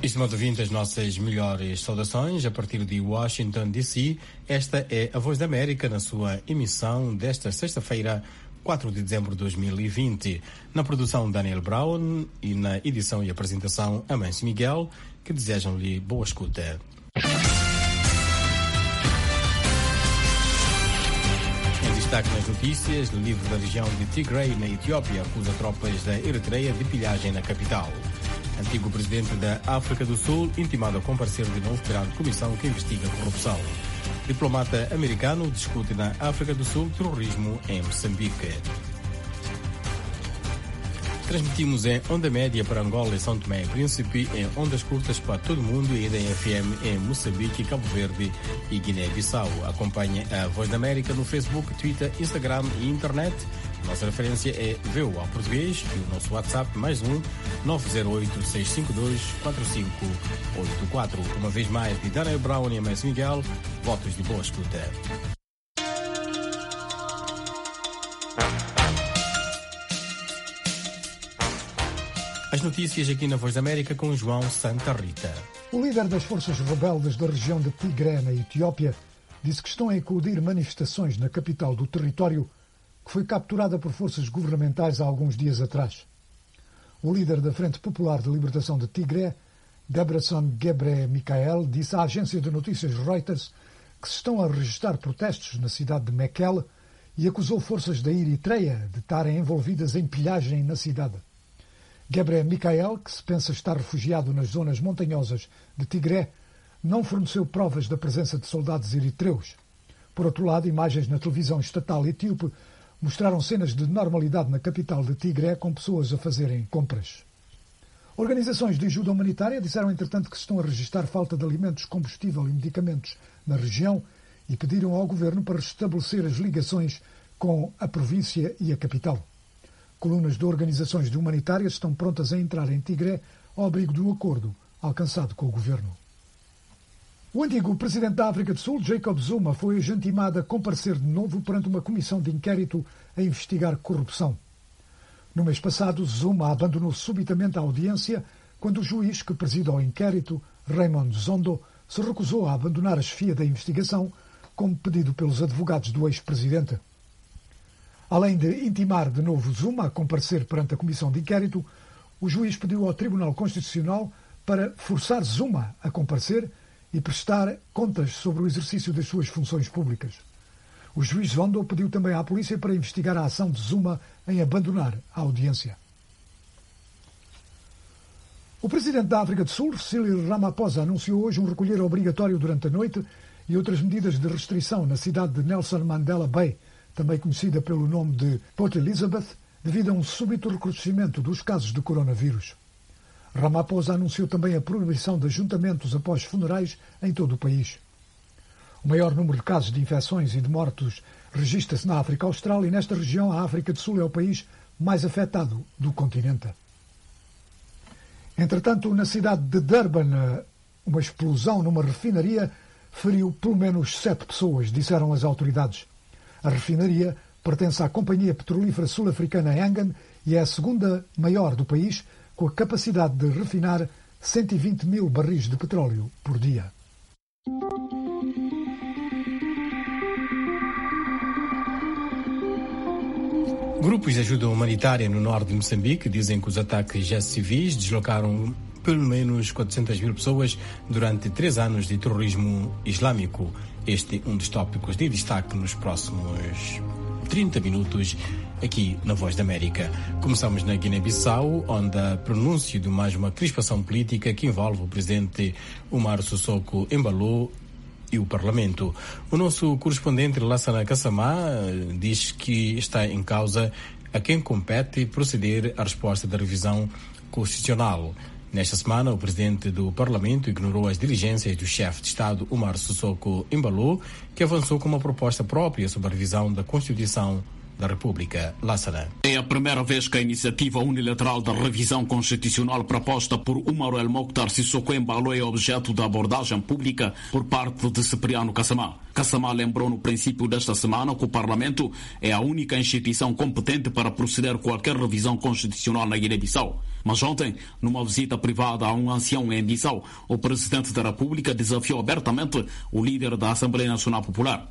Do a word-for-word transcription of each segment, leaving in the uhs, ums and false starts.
Estimados ouvintes, as nossas melhores saudações a partir de Washington, D C. Esta é a Voz da América na sua emissão desta sexta-feira, quatro de dezembro de dois mil e vinte. Na produção, Daniel Brown, e na edição e apresentação, Amâncio Miguel, que desejam-lhe boa escuta. Em destaque nas notícias, o líder da região de Tigray, na Etiópia, acusa tropas da Eritreia de pilhagem na capital. Antigo presidente da África do Sul, intimado a comparecer de novo perante comissão que investiga a corrupção. Diplomata americano discute na África do Sul terrorismo em Moçambique. Transmitimos em onda média para Angola e São Tomé e Príncipe, em ondas curtas para todo o mundo e ainda em F M em Moçambique, Cabo Verde e Guiné-Bissau. Acompanhe a Voz da América no Facebook, Twitter, Instagram e Internet. Nossa referência é V O A Português e o nosso WhatsApp mais um nove zero oito, seis cinco dois, quatro cinco oito quatro. Uma vez mais, de Daniel Brown e Amâncio Miguel, votos de boa escuta. As notícias aqui na Voz da América com João Santa Rita. O líder das forças rebeldes da região de Tigray, na Etiópia, disse que estão a eclodir manifestações na capital do território, que foi capturada por forças governamentais há alguns dias atrás. O líder da Frente Popular de Libertação de Tigray, Debretsion Gebre-Michael, disse à agência de notícias Reuters que se estão a registrar protestos na cidade de Mekelle e acusou forças da Eritreia de estarem envolvidas em pilhagem na cidade. Gebre-Michael, que se pensa estar refugiado nas zonas montanhosas de Tigray, não forneceu provas da presença de soldados eritreus. Por outro lado, imagens na televisão estatal etíope mostraram cenas de normalidade na capital de Tigray, com pessoas a fazerem compras. Organizações de ajuda humanitária disseram, entretanto, que se estão a registrar falta de alimentos, combustível e medicamentos na região e pediram ao governo para restabelecer as ligações com a província e a capital. Colunas de organizações de humanitárias estão prontas a entrar em Tigray ao abrigo do acordo alcançado com o governo. O antigo presidente da África do Sul, Jacob Zuma, foi hoje intimado a comparecer de novo perante uma comissão de inquérito a investigar corrupção. No mês passado, Zuma abandonou subitamente a audiência quando o juiz que preside ao inquérito, Raymond Zondo, se recusou a abandonar a chefia da investigação, como pedido pelos advogados do ex-presidente. Além de intimar de novo Zuma a comparecer perante a comissão de inquérito, o juiz pediu ao Tribunal Constitucional para forçar Zuma a comparecer e prestar contas sobre o exercício das suas funções públicas. O juiz Zondo pediu também à polícia para investigar a ação de Zuma em abandonar a audiência. O presidente da África do Sul, Cyril Ramaphosa, anunciou hoje um recolher obrigatório durante a noite e outras medidas de restrição na cidade de Nelson Mandela Bay, também conhecida pelo nome de Port Elizabeth, devido a um súbito recrudescimento dos casos de coronavírus. Ramaphosa anunciou também a proibição de ajuntamentos após funerais em todo o país. O maior número de casos de infecções e de mortos registra-se na África Austral e nesta região a África do Sul é o país mais afetado do continente. Entretanto, na cidade de Durban, uma explosão numa refinaria feriu pelo menos sete pessoas, disseram as autoridades. A refinaria pertence à companhia petrolífera sul-africana Engen e é a segunda maior do país, com a capacidade de refinar cento e vinte mil barris de petróleo por dia. Grupos de ajuda humanitária no norte de Moçambique dizem que os ataques a civis deslocaram pelo menos quatrocentas mil pessoas durante três anos de terrorismo islâmico. Este é um dos tópicos de destaque nos próximos trinta minutos aqui na Voz da América. Começamos na Guiné-Bissau, onde a pronúncio de mais uma crispação política que envolve o presidente Umaro Sissoko Embalo e o Parlamento. O nosso correspondente Lassana Kassamá diz que está em causa a quem compete proceder à resposta da revisão constitucional. Nesta semana, o presidente do Parlamento ignorou as diligências do chefe de Estado, Umaro Sissoko Embalo, que avançou com uma proposta própria sobre a revisão da Constituição da República. Lassana. É a primeira vez que a iniciativa unilateral da revisão constitucional proposta por Umaro El Mokhtar Sissoko Embalo é objeto da abordagem pública por parte de Cipriano Kassamá. Kassamá lembrou no princípio desta semana que o Parlamento é a única instituição competente para proceder a qualquer revisão constitucional na Guiné-Bissau. Mas ontem, numa visita privada a um ancião em Bissau, o Presidente da República desafiou abertamente o líder da Assembleia Nacional Popular.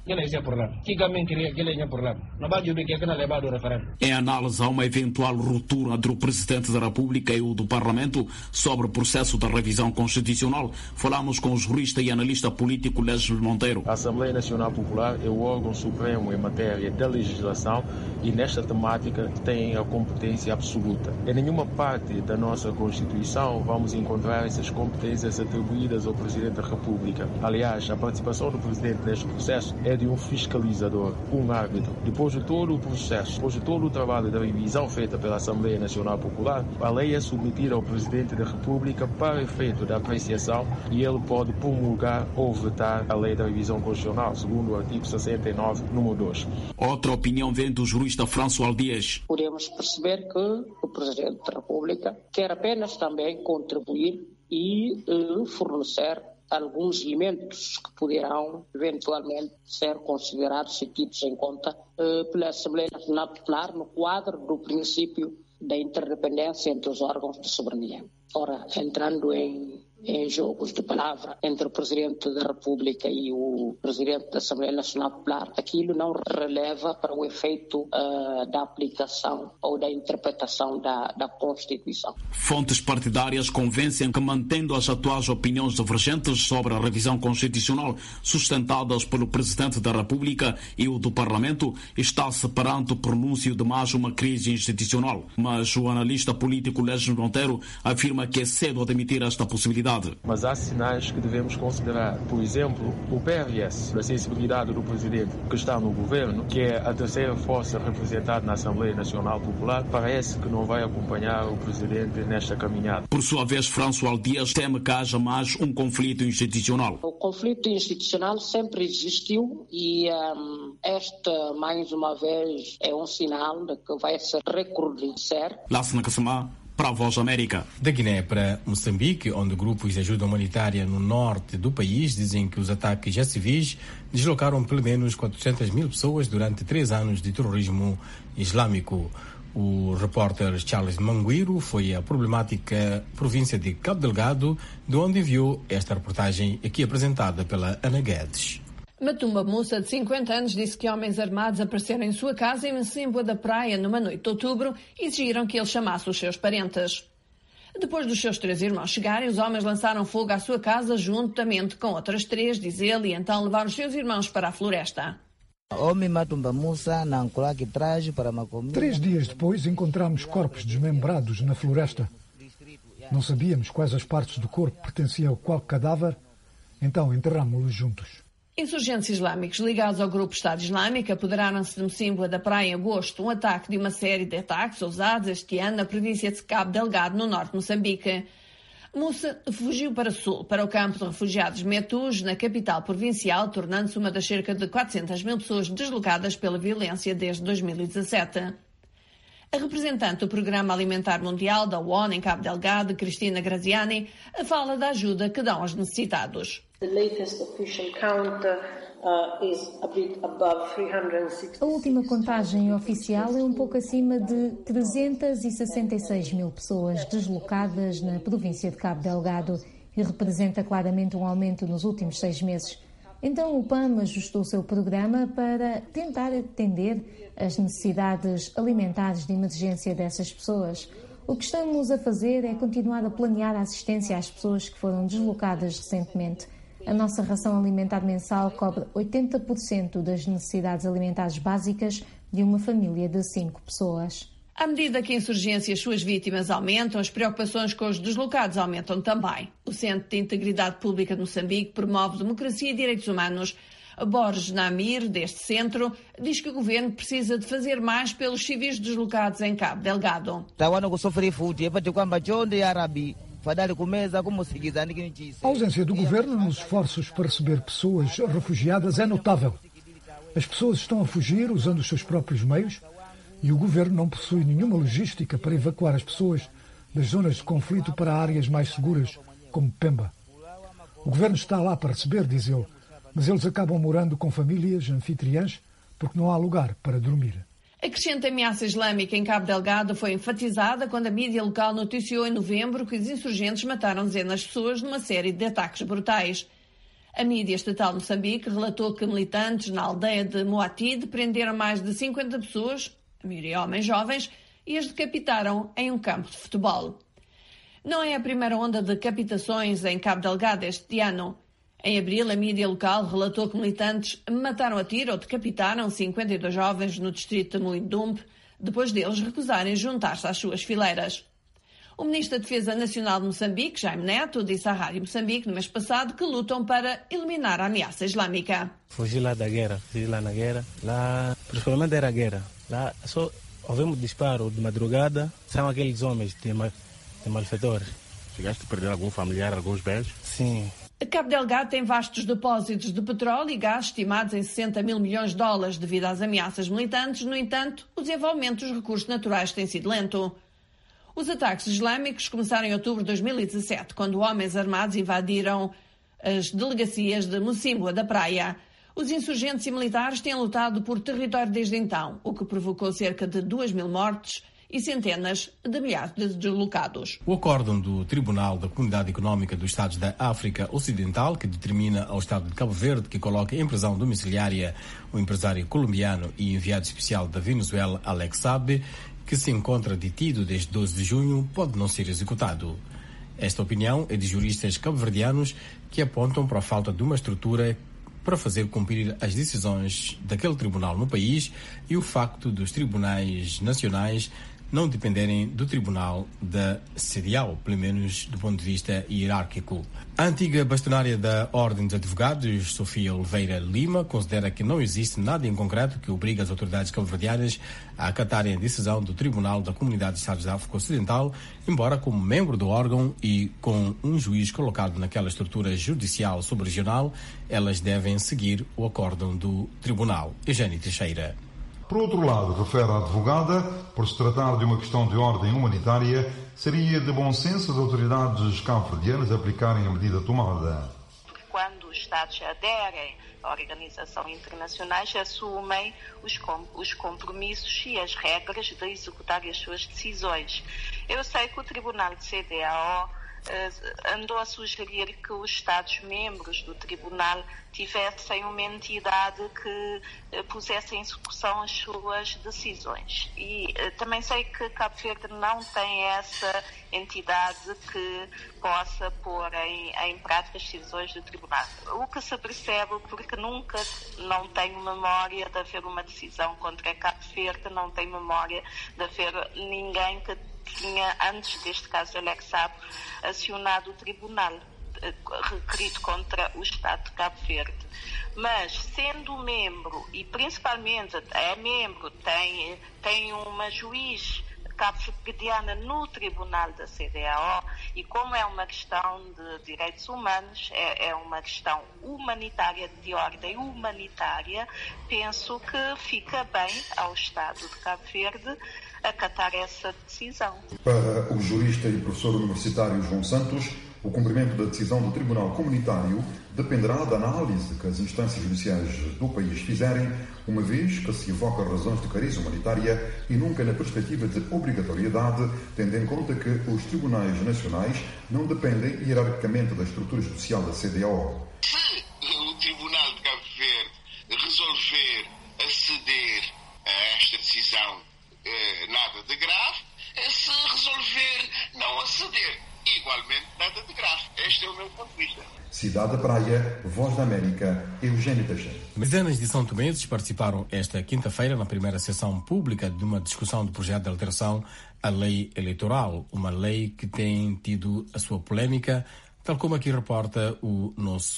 Em análise a uma eventual ruptura entre o Presidente da República e o do Parlamento sobre o processo da revisão constitucional, falamos com o jurista e analista político Lésio Monteiro. A Assembleia Nacional Popular é o órgão supremo em matéria da legislação e nesta temática tem a competência absoluta. Em nenhuma parte da nossa Constituição vamos encontrar essas competências atribuídas ao Presidente da República. Aliás, a participação do Presidente neste processo é de um fiscalizador, um árbitro. Depois de todo o processo, depois de todo o trabalho da revisão feita pela Assembleia Nacional Popular, a lei é submetida ao Presidente da República para efeito da apreciação e ele pode promulgar ou vetar a lei da revisão constitucional, segundo o artigo sessenta e nove, número dois. Outra opinião vem do jurista François Dias. Podemos perceber que o Presidente da República quer apenas também contribuir e uh, fornecer alguns elementos que poderão eventualmente ser considerados e tidos em conta uh, pela Assembleia Nacional Popular no quadro do princípio da interdependência entre os órgãos de soberania. Ora, entrando em, em jogos de palavra entre o Presidente da República e o Presidente da Assembleia Nacional Popular, aquilo não releva para o efeito uh, da aplicação ou da interpretação da, da Constituição. Fontes partidárias convencem que, mantendo as atuais opiniões divergentes sobre a revisão constitucional sustentadas pelo Presidente da República e o do Parlamento, está-se perante o pronúncio de mais uma crise institucional. Mas o analista político Lésio Monteiro afirma que é cedo admitir esta possibilidade. Mas há sinais que devemos considerar. Por exemplo, o P R S, a sensibilidade do Presidente que está no governo, que é a terceira força representada na Assembleia Nacional Popular, parece que não vai acompanhar o Presidente nesta caminhada. Por sua vez, François Dias teme que haja mais um conflito institucional. O conflito institucional sempre existiu e um, esta, mais uma vez, é um sinal de que vai se recrudescer. Lássana Kassamá, para a Voz América. Da Guiné para Moçambique, onde grupos de ajuda humanitária no norte do país dizem que os ataques a civis deslocaram pelo menos quatrocentas mil pessoas durante três anos de terrorismo islâmico. O repórter Charles Manguiro foi à problemática província de Cabo Delgado, de onde enviou esta reportagem aqui apresentada pela Ana Guedes. Matumba Musa, de cinquenta anos, disse que homens armados apareceram em sua casa em Macemboa da Praia numa noite de outubro e exigiram que ele chamasse os seus parentes. Depois dos seus três irmãos chegarem, os homens lançaram fogo à sua casa juntamente com outras três, diz ele, e então levaram os seus irmãos para a floresta. Três dias depois encontramos corpos desmembrados na floresta. Não sabíamos quais as partes do corpo pertenciam a qual cadáver, então enterrámos-los juntos. Insurgentes islâmicos ligados ao grupo Estado Islâmico apoderaram-se de Macemboa da Praia em agosto, um ataque de uma série de ataques ousados este ano na província de Cabo Delgado, no norte de Moçambique. Musa fugiu para o sul, para o campo de refugiados Metus, na capital provincial, tornando-se uma das cerca de quatrocentas mil pessoas deslocadas pela violência desde dois mil e dezassete. A representante do Programa Alimentar Mundial da O N U em Cabo Delgado, Cristina Graziani, fala da ajuda que dão aos necessitados. A última contagem oficial é um pouco acima de trezentas e sessenta e seis mil pessoas deslocadas na província de Cabo Delgado e representa claramente um aumento nos últimos seis meses. Então o P A M ajustou o seu programa para tentar atender as necessidades alimentares de emergência dessas pessoas. O que estamos a fazer é continuar a planear a assistência às pessoas que foram deslocadas recentemente. A nossa ração alimentar mensal cobre oitenta por cento das necessidades alimentares básicas de uma família de cinco pessoas. À medida que a insurgência e as suas vítimas aumentam, as preocupações com os deslocados aumentam também. O Centro de Integridade Pública de Moçambique promove democracia e direitos humanos. Borges Namir, deste centro, diz que o governo precisa de fazer mais pelos civis deslocados em Cabo Delgado. A ausência do governo nos esforços para receber pessoas refugiadas é notável. As pessoas estão a fugir usando os seus próprios meios e o governo não possui nenhuma logística para evacuar as pessoas das zonas de conflito para áreas mais seguras, como Pemba. O governo está lá para receber, diz ele, Mas eles acabam morando com famílias anfitriãs porque não há lugar para dormir. A crescente ameaça islâmica em Cabo Delgado foi enfatizada quando a mídia local noticiou em novembro que os insurgentes mataram dezenas de pessoas numa série de ataques brutais. A mídia estatal de Moçambique relatou que militantes na aldeia de Moatide prenderam mais de cinquenta pessoas, a maioria homens jovens, e as decapitaram em um campo de futebol. Não é a primeira onda de decapitações em Cabo Delgado este ano. Em abril, a mídia local relatou que militantes mataram a tiro ou decapitaram cinquenta e dois jovens no distrito de Mulindumbe, depois deles recusarem juntar-se às suas fileiras. O ministro da Defesa Nacional de Moçambique, Jaime Neto, disse à Rádio Moçambique no mês passado que lutam para eliminar a ameaça islâmica. Fugi lá da guerra, fugi lá na guerra. Lá, principalmente era a guerra. Lá só ouvimos disparo de madrugada, são aqueles homens de, mal, de malfeitores. Chegaste a perder algum familiar, alguns bens? Sim. Cabo Delgado tem vastos depósitos de petróleo e gás estimados em sessenta mil milhões de dólares devido às ameaças militantes. No entanto, o desenvolvimento dos recursos naturais tem sido lento. Os ataques islâmicos começaram em outubro de dois mil e dezassete, quando homens armados invadiram as delegacias de Mocímboa da Praia. Os insurgentes e militares têm lutado por território desde então, o que provocou cerca de duas mil mortes e centenas de milhares de deslocados. O acórdão do Tribunal da Comunidade Económica dos Estados da África Ocidental, que determina ao Estado de Cabo Verde que coloca em prisão domiciliária o empresário colombiano e enviado especial da Venezuela, Alex Saab, que se encontra detido desde doze de junho, pode não ser executado. Esta opinião é de juristas cabo-verdianos que apontam para a falta de uma estrutura para fazer cumprir as decisões daquele tribunal no país e o facto dos tribunais nacionais não dependerem do tribunal da C D A O, pelo menos do ponto de vista hierárquico. A antiga bastonária da Ordem dos Advogados, Sofia Oliveira Lima, considera que não existe nada em concreto que obrigue as autoridades cabo-verdianas a acatarem a decisão do Tribunal da Comunidade de Estados da África Ocidental, embora como membro do órgão e com um juiz colocado naquela estrutura judicial subregional, elas devem seguir o acórdão do Tribunal. Eugênio Teixeira. Por outro lado, refere a advogada, por se tratar de uma questão de ordem humanitária, seria de bom senso as autoridades cabo-verdianas aplicarem a medida tomada. Quando os Estados aderem a organizações internacionais, assumem os, com, os compromissos e as regras de executar as suas decisões. Eu sei que o Tribunal de C D A O andou a sugerir que os Estados-membros do Tribunal tivessem uma entidade que pusesse em execução as suas decisões. E também sei que Cabo Verde não tem essa entidade que possa pôr em, em prática as decisões do Tribunal. O que se percebe, porque nunca não tenho memória de haver uma decisão contra Cabo Verde, não tenho memória de haver ninguém que tinha, antes deste caso de Alex Saab, acionado o tribunal requerido contra o Estado de Cabo Verde. Mas, sendo membro, e principalmente é membro, tem, tem uma juiz cabo-verdiana no tribunal da C D A O, e como é uma questão de direitos humanos, é, é uma questão humanitária, de ordem humanitária, penso que fica bem ao Estado de Cabo Verde acatar essa decisão. Para o jurista e professor universitário João Santos, o cumprimento da decisão do Tribunal Comunitário dependerá da análise que as instâncias judiciais do país fizerem, uma vez que se evoca razões de cariz humanitária e nunca na perspectiva de obrigatoriedade, tendo em conta que os tribunais nacionais não dependem hierarquicamente da estrutura judicial da C D A O. Se o Tribunal de Cabo Verde resolver aceder a esta decisão, eh, nada de grave. Se resolver não aceder, igualmente nada de grave. Este é o meu ponto de vista. Cidade da Praia, Voz da América, Eugênio Teixeira. Dezenas de são-tomenses participaram esta quinta-feira na primeira sessão pública de uma discussão do projeto de alteração à lei eleitoral, uma lei que tem tido a sua polémica, tal como aqui reporta o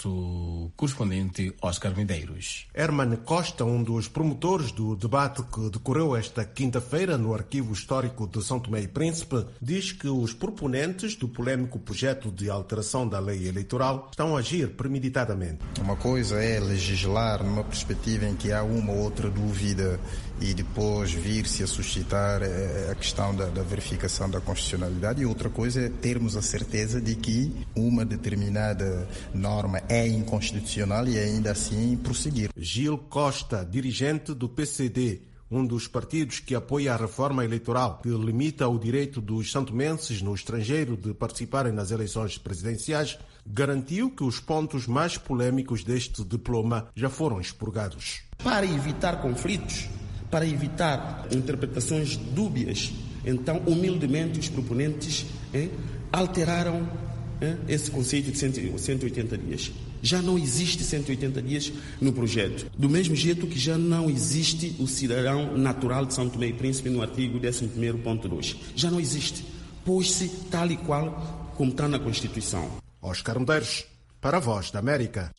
nosso correspondente Oscar Medeiros. Herman Costa, um dos promotores do debate que decorreu esta quinta-feira no Arquivo Histórico de São Tomé e Príncipe, diz que os proponentes do polêmico projeto de alteração da lei eleitoral estão a agir premeditadamente. Uma coisa é legislar numa perspectiva em que há uma ou outra dúvida e depois vir-se a suscitar a questão da, da verificação da constitucionalidade. E outra coisa é termos a certeza de que uma determinada norma é inconstitucional e ainda assim prosseguir. Gil Costa, dirigente do P C D, um dos partidos que apoia a reforma eleitoral, que limita o direito dos santomenses no estrangeiro de participarem nas eleições presidenciais, garantiu que os pontos mais polêmicos deste diploma já foram expurgados. Para evitar conflitos, para evitar interpretações dúbias, então, humildemente, os proponentes eh, alteraram eh, esse conceito de cento e oitenta dias. Já não existe cento e oitenta dias no projeto. Do mesmo jeito que já não existe o cidadão natural de São Tomé e Príncipe no artigo décimo primeiro ponto dois. Já não existe. Pôs-se tal e qual como está na Constituição. Oscar Medeiros, para a Voz da América.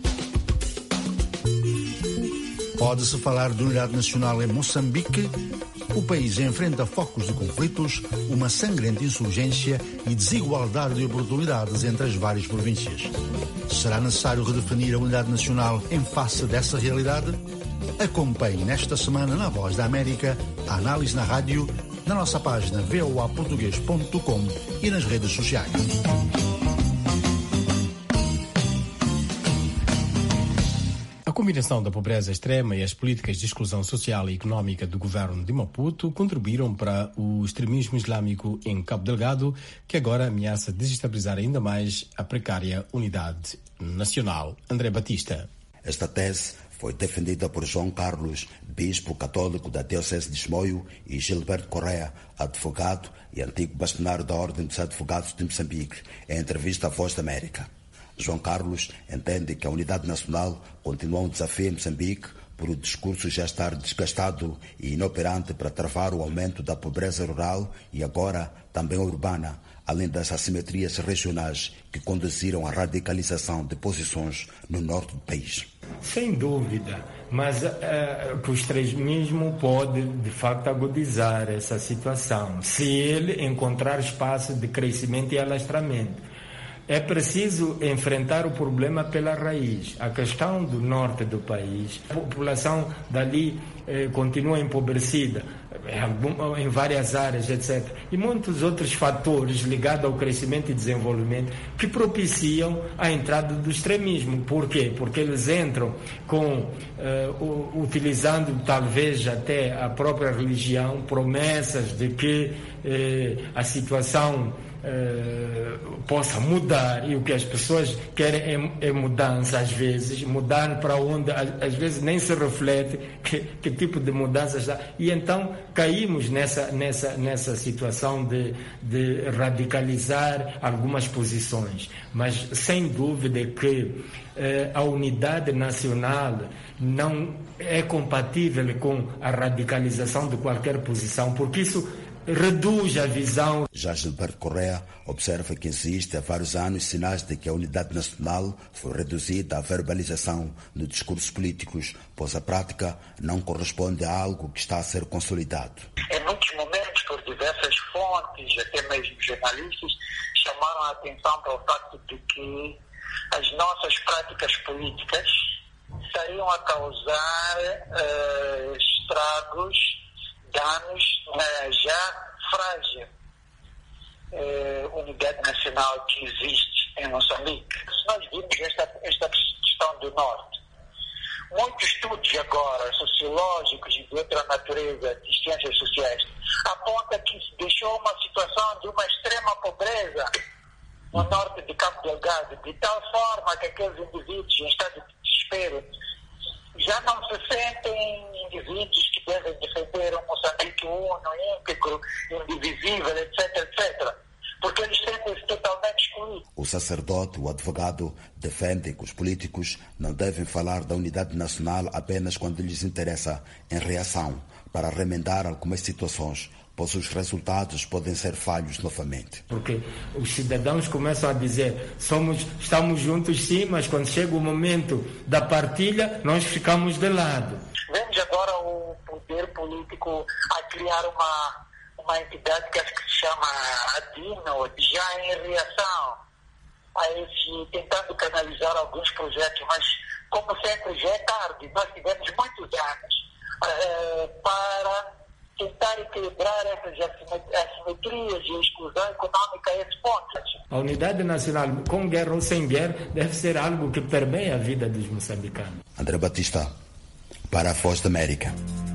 Pode-se falar de unidade nacional em Moçambique? O país enfrenta focos de conflitos, uma sangrenta insurgência e desigualdade de oportunidades entre as várias províncias. Será necessário redefinir a unidade nacional em face dessa realidade? Acompanhe nesta semana na Voz da América a análise na rádio, na nossa página v o a português ponto com e nas redes sociais. A combinação da pobreza extrema e as políticas de exclusão social e económica do governo de Maputo contribuíram para o extremismo islâmico em Cabo Delgado, que agora ameaça desestabilizar ainda mais a precária unidade nacional. André Batista. Esta tese foi defendida por João Carlos, bispo católico da Diocese de Chimoio, e Gilberto Correa, advogado e antigo bastonário da Ordem dos Advogados de Moçambique, em entrevista à Voz da América. João Carlos entende que a unidade nacional continua um desafio em Moçambique por o discurso já estar desgastado e inoperante para travar o aumento da pobreza rural e agora também urbana, além das assimetrias regionais que conduziram à radicalização de posições no norte do país. Sem dúvida, mas uh, que o extremismo pode de facto agudizar essa situação, se ele encontrar espaço de crescimento e alastramento. É preciso enfrentar o problema pela raiz. A questão do norte do país, a população dali eh, continua empobrecida em várias áreas, etcétera. E muitos outros fatores ligados ao crescimento e desenvolvimento que propiciam a entrada do extremismo. Por quê? Porque eles entram com, eh, utilizando talvez até a própria religião, promessas de que eh, a situação Uh, possa mudar, e o que as pessoas querem é, é mudança, às vezes mudar para onde às vezes nem se reflete que, que tipo de mudança está, e então caímos nessa, nessa, nessa situação de, de radicalizar algumas posições, mas sem dúvida que uh, a unidade nacional não é compatível com a radicalização de qualquer posição, porque isso reduz a visão. Já Gilberto Correa observa que existe há vários anos sinais de que a unidade nacional foi reduzida à verbalização nos discursos políticos, pois a prática não corresponde a algo que está a ser consolidado. Em muitos momentos, por diversas fontes, até mesmo jornalistas, chamaram a atenção para o facto de que as nossas práticas políticas estariam a causar uh, estragos, danos na já frágil eh, unidade nacional que existe em Moçambique. Se nós vimos esta, esta questão do Norte, muitos estudos agora, sociológicos e de outra natureza, de ciências sociais, apontam que se deixou uma situação de uma extrema pobreza no norte de Cabo Delgado, de tal forma que aqueles indivíduos em estado de desespero já não se sentem indivíduos que devem defender um Moçambique uno, íntegro, indivisível, etc, etcétera. Porque eles sentem-se totalmente excluídos. O sacerdote, o advogado, defende que os políticos não devem falar da unidade nacional apenas quando lhes interessa, em reação, para remendar algumas situações, pois os resultados podem ser falhos novamente. Porque os cidadãos começam a dizer, somos, estamos juntos sim, mas quando chega o momento da partilha, nós ficamos de lado. Vemos agora o poder político a criar uma, uma entidade que acho que se chama ADINO, já em reação a esse, tentando canalizar alguns projetos, mas como sempre já é tarde, nós tivemos muitos anos uh, para tentar equilibrar essas assimetrias e exclusão econômica a esse ponto. A unidade nacional, com guerra ou sem guerra, deve ser algo que permeia a vida dos moçambicanos. André Batista, para a Voz da América.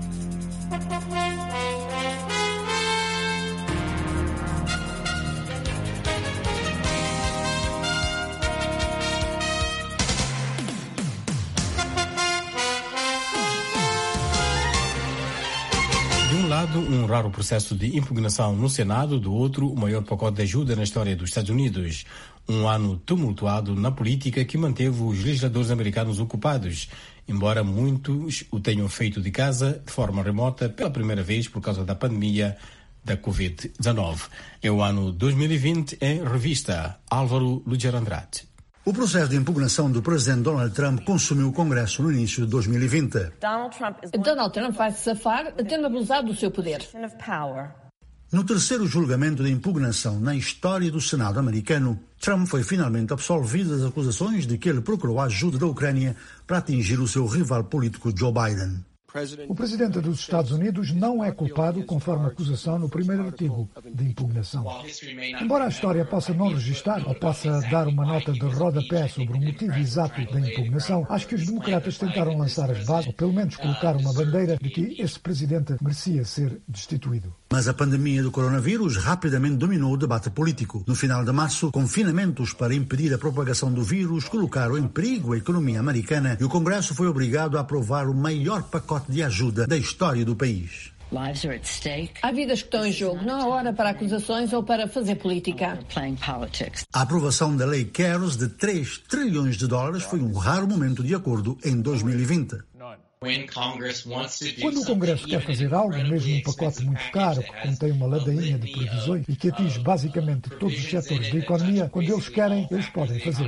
De um lado, um raro processo de impugnação no Senado, do outro, o maior pacote de ajuda na história dos Estados Unidos. Um ano tumultuado na política que manteve os legisladores americanos ocupados, embora muitos o tenham feito de casa de forma remota pela primeira vez por causa da pandemia da covid dezenove. É o ano dois mil e vinte em revista. Álvaro Luger Andrade. O processo de impugnação do presidente Donald Trump consumiu o Congresso no início de dois mil e vinte. Donald Trump, Donald Trump vai se safar tendo abusado do seu poder. No terceiro julgamento de impugnação na história do Senado americano, Trump foi finalmente absolvido das acusações de que ele procurou a ajuda da Ucrânia para atingir o seu rival político Joe Biden. O presidente dos Estados Unidos não é culpado, conforme a acusação no primeiro artigo de impugnação. Embora a história possa não registrar ou possa dar uma nota de rodapé sobre o motivo exato da impugnação, acho que os democratas tentaram lançar as bases, ou pelo menos colocar uma bandeira de que esse presidente merecia ser destituído. Mas a pandemia do coronavírus rapidamente dominou o debate político. No final de março, confinamentos para impedir a propagação do vírus colocaram em perigo a economia americana e o Congresso foi obrigado a aprovar o maior pacote de ajuda da história do país. Há vidas que estão em jogo, não há hora para acusações ou para fazer política. A aprovação da Lei CARES de três trilhões de dólares foi um raro momento de acordo em dois mil e vinte. Quando o Congresso quer fazer algo, mesmo um pacote muito caro, que contém uma ladainha de previsões e que atinge basicamente todos os setores da economia, quando eles querem, eles podem fazer.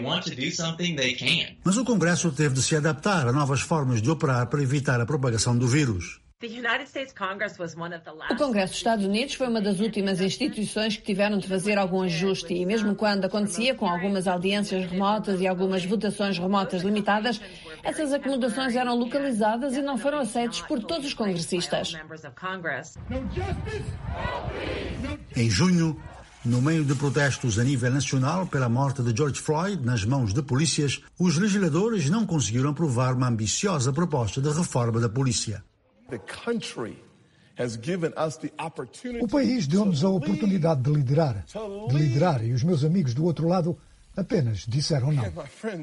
Mas o Congresso teve de se adaptar a novas formas de operar para evitar a propagação do vírus. O Congresso dos Estados Unidos foi uma das últimas instituições que tiveram de fazer algum ajuste e mesmo quando acontecia com algumas audiências remotas e algumas votações remotas limitadas, essas acomodações eram localizadas e não foram aceitas por todos os congressistas. Em junho, no meio de protestos a nível nacional pela morte de George Floyd nas mãos de polícias, os legisladores não conseguiram aprovar uma ambiciosa proposta de reforma da polícia. O país deu-nos a oportunidade de liderar, de liderar, e os meus amigos do outro lado apenas disseram não.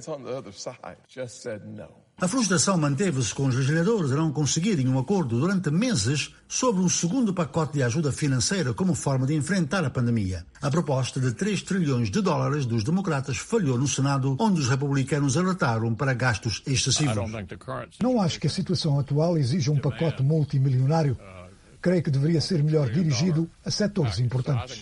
A frustração manteve-se com os legisladores a não conseguirem um acordo durante meses sobre um segundo pacote de ajuda financeira como forma de enfrentar a pandemia. A proposta de três trilhões de dólares dos democratas falhou no Senado, onde os republicanos alertaram para gastos excessivos. Não acho que a situação atual exija um pacote multimilionário. Creio que deveria ser melhor dirigido a setores importantes.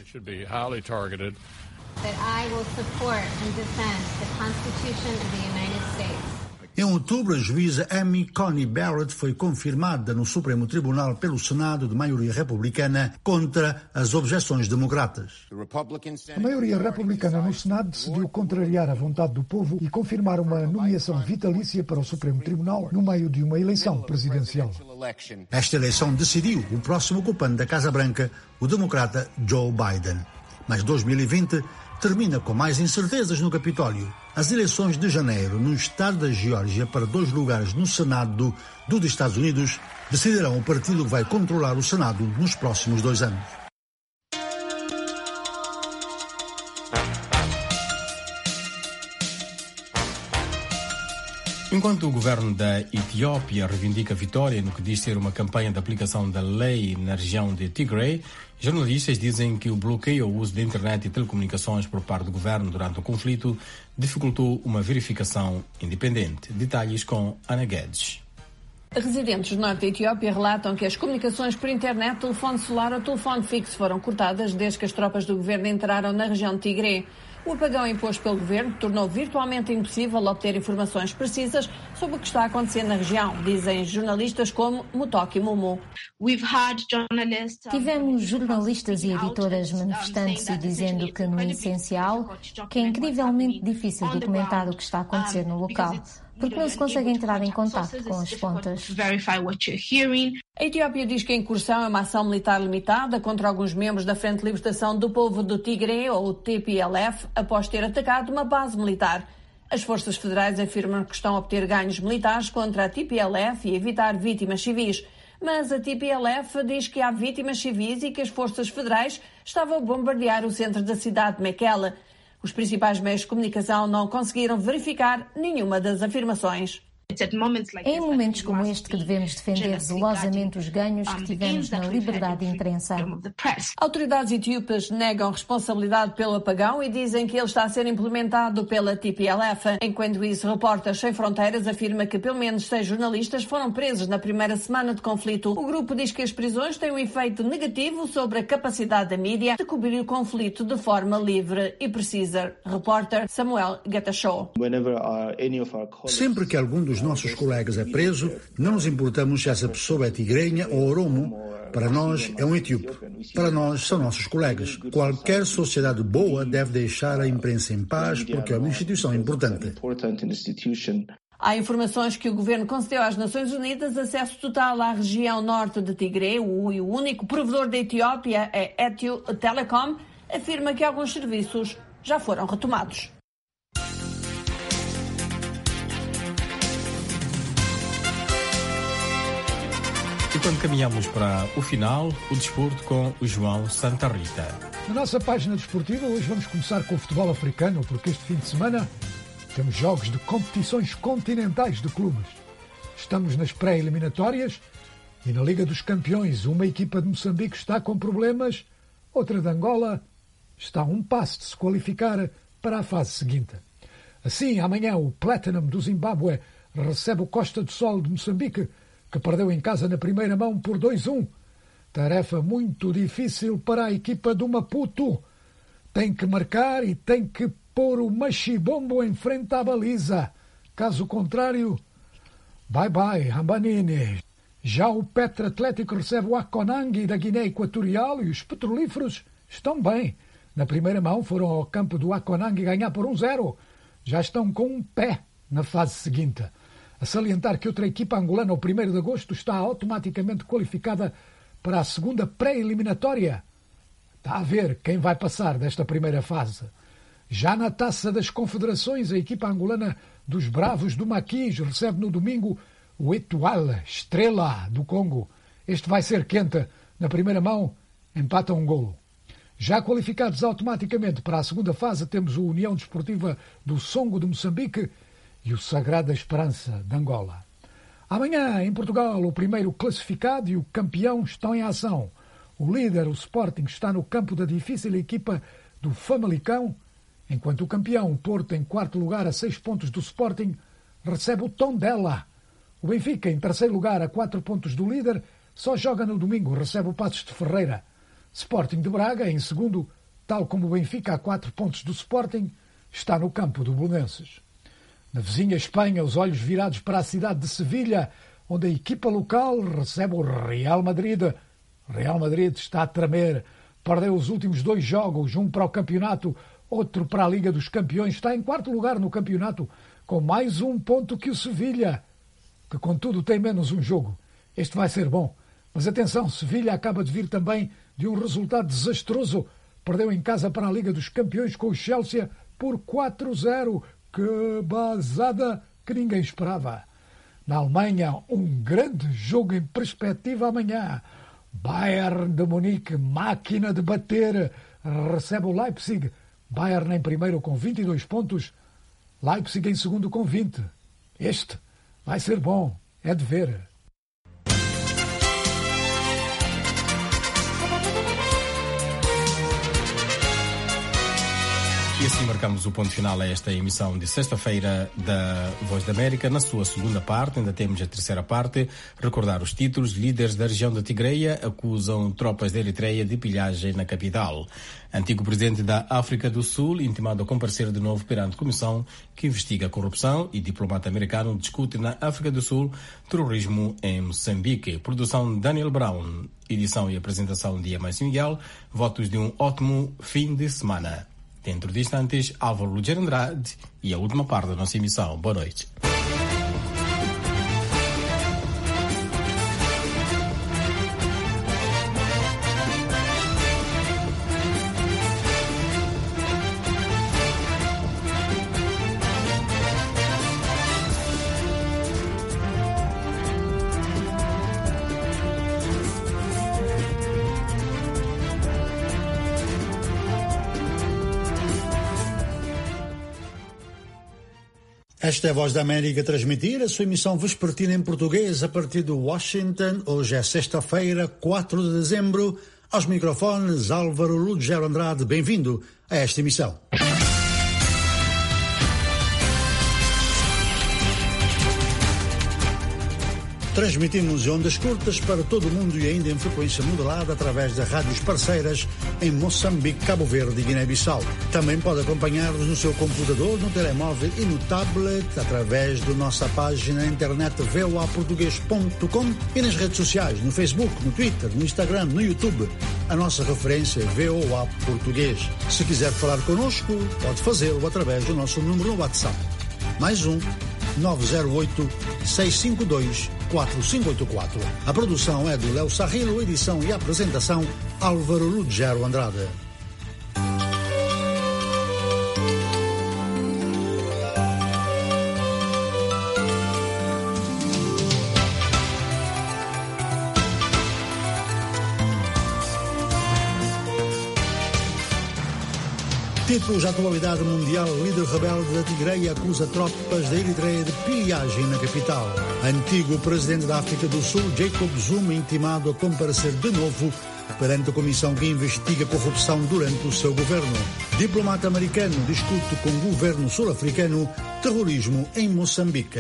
That I will support and defend the Constitution of the United States. Em outubro, a juíza Amy Coney Barrett foi confirmada no Supremo Tribunal pelo Senado de maioria republicana contra as objeções democratas. A maioria republicana no Senado decidiu contrariar a vontade do povo e confirmar uma nomeação vitalícia para o Supremo Tribunal no meio de uma eleição presidencial. Esta eleição decidiu o próximo ocupante da Casa Branca, o democrata Joe Biden. Mas dois mil e vinte termina com mais incertezas no Capitólio. As eleições de janeiro no estado da Geórgia para dois lugares no Senado do, dos Estados Unidos decidirão o partido que vai controlar o Senado nos próximos dois anos. Enquanto o governo da Etiópia reivindica a vitória no que diz ser uma campanha de aplicação da lei na região de Tigray, jornalistas dizem que o bloqueio ao uso da internet e telecomunicações por parte do governo durante o conflito dificultou uma verificação independente. Detalhes com Ana Guedes. Residentes do norte da Etiópia relatam que as comunicações por internet, telefone celular ou telefone fixo foram cortadas desde que as tropas do governo entraram na região de Tigray. O apagão imposto pelo governo tornou virtualmente impossível obter informações precisas sobre o que está a acontecer na região, dizem jornalistas como Mutoki Mumu. Tivemos jornalistas e editoras manifestando-se e dizendo que, no essencial, que é incrivelmente difícil documentar o que está a acontecer no local. porque não se consegue entrar em contato com as fontes. A Etiópia diz que a incursão é uma ação militar limitada contra alguns membros da Frente de Libertação do Povo do Tigre, ou T P L F, após ter atacado uma base militar. As forças federais afirmam que estão a obter ganhos militares contra a T P L F e evitar vítimas civis. Mas a T P L F diz que há vítimas civis e que as forças federais estavam a bombardear o centro da cidade de Mekelle. Os principais meios de comunicação não conseguiram verificar nenhuma das afirmações. É em momentos como este que devemos defender zelosamente os ganhos que tivemos na liberdade de imprensa. Autoridades etíopes negam responsabilidade pelo apagão e dizem que ele está a ser implementado pela T P L F. Enquanto isso, Repórteres Sem Fronteiras afirma que pelo menos seis jornalistas foram presos na primeira semana de conflito. O grupo diz que as prisões têm um efeito negativo sobre a capacidade da mídia de cobrir o conflito de forma livre e precisa. Repórter Samuel Gatachew. Sempre que algum dos nossos colegas é preso, não nos importamos se essa pessoa é tigrenha ou oromo. Para nós é um etíope. Para nós são nossos colegas. Qualquer sociedade boa deve deixar a imprensa em paz porque é uma instituição importante. Há informações que o governo concedeu às Nações Unidas acesso total à região norte de Tigre. O único provedor da Etiópia, a Ethio Telecom, afirma que alguns serviços já foram retomados. E quando caminhamos para o final, o desporto com o João Santa Rita. Na nossa página desportiva, hoje vamos começar com o futebol africano, porque este fim de semana temos jogos de competições continentais de clubes. Estamos nas pré-eliminatórias e na Liga dos Campeões. Uma equipa de Moçambique está com problemas, outra de Angola está a um passo de se qualificar para a fase seguinte. Assim, amanhã o Platinum do Zimbábue recebe o Costa do Sol de Moçambique, que perdeu em casa na primeira mão por dois a um. Tarefa muito difícil para a equipa do Maputo. Tem que marcar e tem que pôr o Machibombo em frente à baliza. Caso contrário, bye-bye, Rambanini. Já o Petra Atlético recebe o Akonangi da Guiné Equatorial e os petrolíferos estão bem. Na primeira mão foram ao campo do Akonangi ganhar por um zero. Já estão com um pé na fase seguinte. A salientar que outra equipa angolana, o primeiro de agosto, está automaticamente qualificada para a segunda pré-eliminatória. Está a ver quem vai passar desta primeira fase. Já na Taça das Confederações, a equipa angolana dos Bravos do Maquis recebe no domingo o Etoile, Estrela do Congo. Este vai ser quente. Na primeira mão, empata um golo. Já qualificados automaticamente para a segunda fase, temos o União Desportiva do Songo de Moçambique e o Sagrada Esperança de Angola. Amanhã, em Portugal, o primeiro classificado e o campeão estão em ação. O líder, o Sporting, está no campo da difícil equipa do Famalicão, enquanto o campeão, o Porto, em quarto lugar, a seis pontos do Sporting, recebe o Tondela. O Benfica, em terceiro lugar, a quatro pontos do líder, só joga no domingo, recebe o Paços de Ferreira. Sporting de Braga, em segundo, tal como o Benfica, a quatro pontos do Sporting, está no campo do Belenenses. Na vizinha Espanha, os olhos virados para a cidade de Sevilha, onde a equipa local recebe o Real Madrid. Real Madrid está a tremer. Perdeu os últimos dois jogos, um para o campeonato, outro para a Liga dos Campeões. Está em quarto lugar no campeonato, com mais um ponto que o Sevilha, que contudo tem menos um jogo. Este vai ser bom. Mas atenção, Sevilha acaba de vir também de um resultado desastroso. Perdeu em casa para a Liga dos Campeões com o Chelsea por quatro a zero. Que basada que ninguém esperava. Na Alemanha, um grande jogo em perspectiva amanhã. Bayern de Munique, máquina de bater, recebe o Leipzig. Bayern em primeiro com vinte e dois pontos, Leipzig em segundo com vinte. Este vai ser bom, é de ver. E assim marcamos o ponto final a esta emissão de sexta-feira da Voz da América. Na sua segunda parte, ainda temos a terceira parte. Recordar os títulos: líderes da região da Tigreia acusam tropas da Eritreia de pilhagem na capital. Antigo presidente da África do Sul, intimado a comparecer de novo perante a comissão que investiga a corrupção, e diplomata americano discute na África do Sul terrorismo em Moçambique. Produção Daniel Brown, edição e apresentação de Amancio Miguel. Votos de um ótimo fim de semana. Dentro de instantes, Álvaro Lugero Andrade e a última parte da nossa emissão. Boa noite. Esta é a Voz da América a transmitir a sua emissão vespertina em português a partir de Washington. Hoje é sexta-feira, quatro de dezembro. Aos microfones, Álvaro Lugero Andrade. Bem-vindo a esta emissão. Transmitimos em ondas curtas para todo o mundo e ainda em frequência modulada através de rádios parceiras em Moçambique, Cabo Verde e Guiné-Bissau. Também pode acompanhar-nos no seu computador, no telemóvel e no tablet através da nossa página na internet v o a português ponto com e nas redes sociais, no Facebook, no Twitter, no Instagram, no YouTube. A nossa referência é V O A Português. Se quiser falar connosco, pode fazê-lo através do nosso número no WhatsApp. Mais um, nove zero oito, seis cinco dois, quatro cinco oito quatro. A produção é do Léo Sarrilo, edição e apresentação Álvaro Lugero Andrade. Títulos da atualidade mundial: líder rebelde da Tigreia acusa tropas da Eritreia de pilhagem na capital. Antigo presidente da África do Sul, Jacob Zuma, intimado a comparecer de novo perante a comissão que investiga a corrupção durante o seu governo. Diplomata americano discute com o governo sul-africano terrorismo em Moçambique.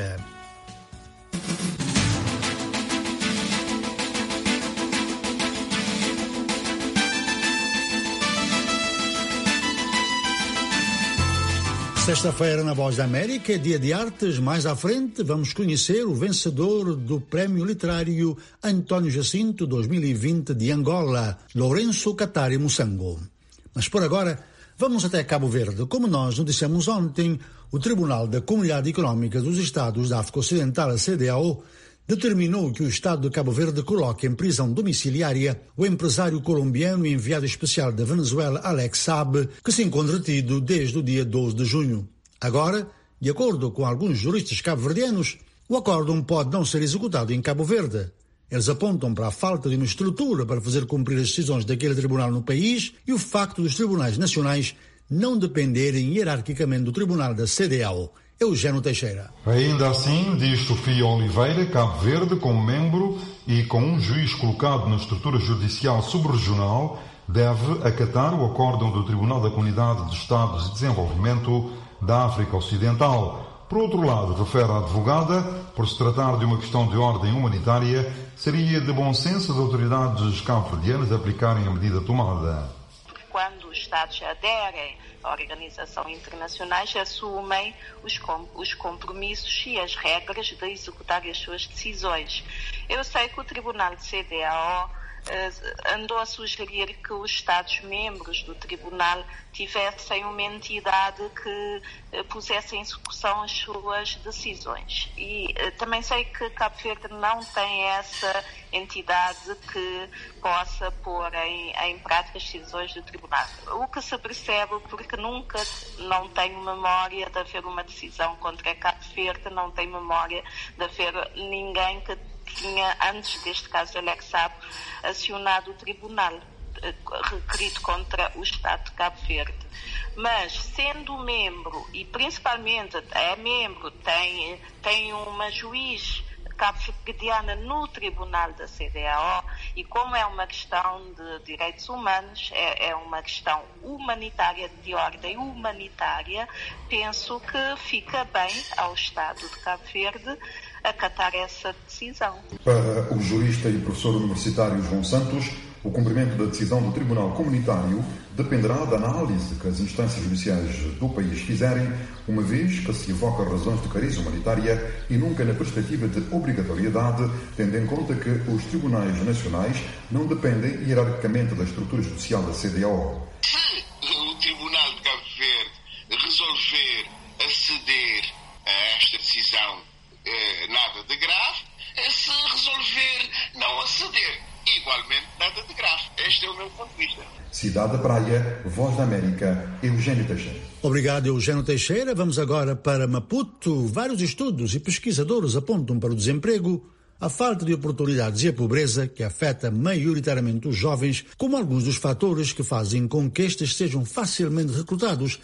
Sexta-feira na Voz da América é dia de artes. Mais à frente vamos conhecer o vencedor do Prémio Literário António Jacinto dois mil e vinte de Angola, Lourenço Katari Musango. Mas por agora vamos até Cabo Verde. Como nós noticiamos ontem, o Tribunal da Comunidade Económica dos Estados da África Ocidental, a C D A O, determinou que o Estado de Cabo Verde coloque em prisão domiciliária o empresário colombiano e enviado especial da Venezuela, Alex Saab, que se encontra detido desde o dia doze de junho. Agora, de acordo com alguns juristas cabo-verdianos, o acórdão pode não ser executado em Cabo Verde. Eles apontam para a falta de uma estrutura para fazer cumprir as decisões daquele tribunal no país e o facto dos tribunais nacionais não dependerem hierarquicamente do tribunal da C D A O. Eugênio Teixeira. Ainda assim, diz Sofia Oliveira, Cabo Verde, como membro e com um juiz colocado na estrutura judicial subregional, deve acatar o acórdão do Tribunal da Comunidade de Estados de Desenvolvimento da África Ocidental. Por outro lado, refere a advogada, por se tratar de uma questão de ordem humanitária, seria de bom senso das autoridades cabo-verdianas aplicarem a medida tomada. Quando os Estados aderem a organizações internacionais, assumem os, com, os compromissos e as regras de executar as suas decisões. Eu sei que o Tribunal de C D A O Uh, andou a sugerir que os Estados-membros do Tribunal tivessem uma entidade que uh, pusesse em execução as suas decisões. E uh, também sei que Cabo Verde não tem essa entidade que possa pôr em, em prática as decisões do Tribunal. O que se percebe, porque nunca não tenho memória de haver uma decisão contra Cabo Verde, não tenho memória de haver ninguém que tinha, antes deste caso de Alex Saab, acionado o tribunal requerido contra o Estado de Cabo Verde. Mas, sendo membro, e principalmente é membro, tem, tem uma juiz cabo-verdiana no tribunal da C D A O, e como é uma questão de direitos humanos, é, é uma questão humanitária, de ordem humanitária, penso que fica bem ao Estado de Cabo Verde acatar essa decisão. Para o jurista e professor universitário João Santos, o cumprimento da decisão do Tribunal Comunitário dependerá da análise que as instâncias judiciais do país fizerem, uma vez que se evoca razões de cariz humanitária e nunca na perspectiva de obrigatoriedade, tendo em conta que os tribunais nacionais não dependem hierarquicamente da estrutura judicial da C D A O. Se o Tribunal de Cabo Verde resolver aceder a esta decisão, eh, nada de grave. Se resolver não aceder, igualmente nada de grave. Este é o meu ponto de vista. Cidade da Praia, Voz da América, Eugênio Teixeira. Obrigado, Eugênio Teixeira. Vamos agora para Maputo. Vários estudos e pesquisadores apontam para o desemprego, a falta de oportunidades e a pobreza, que afeta maioritariamente os jovens, como alguns dos fatores que fazem com que estes sejam facilmente recrutados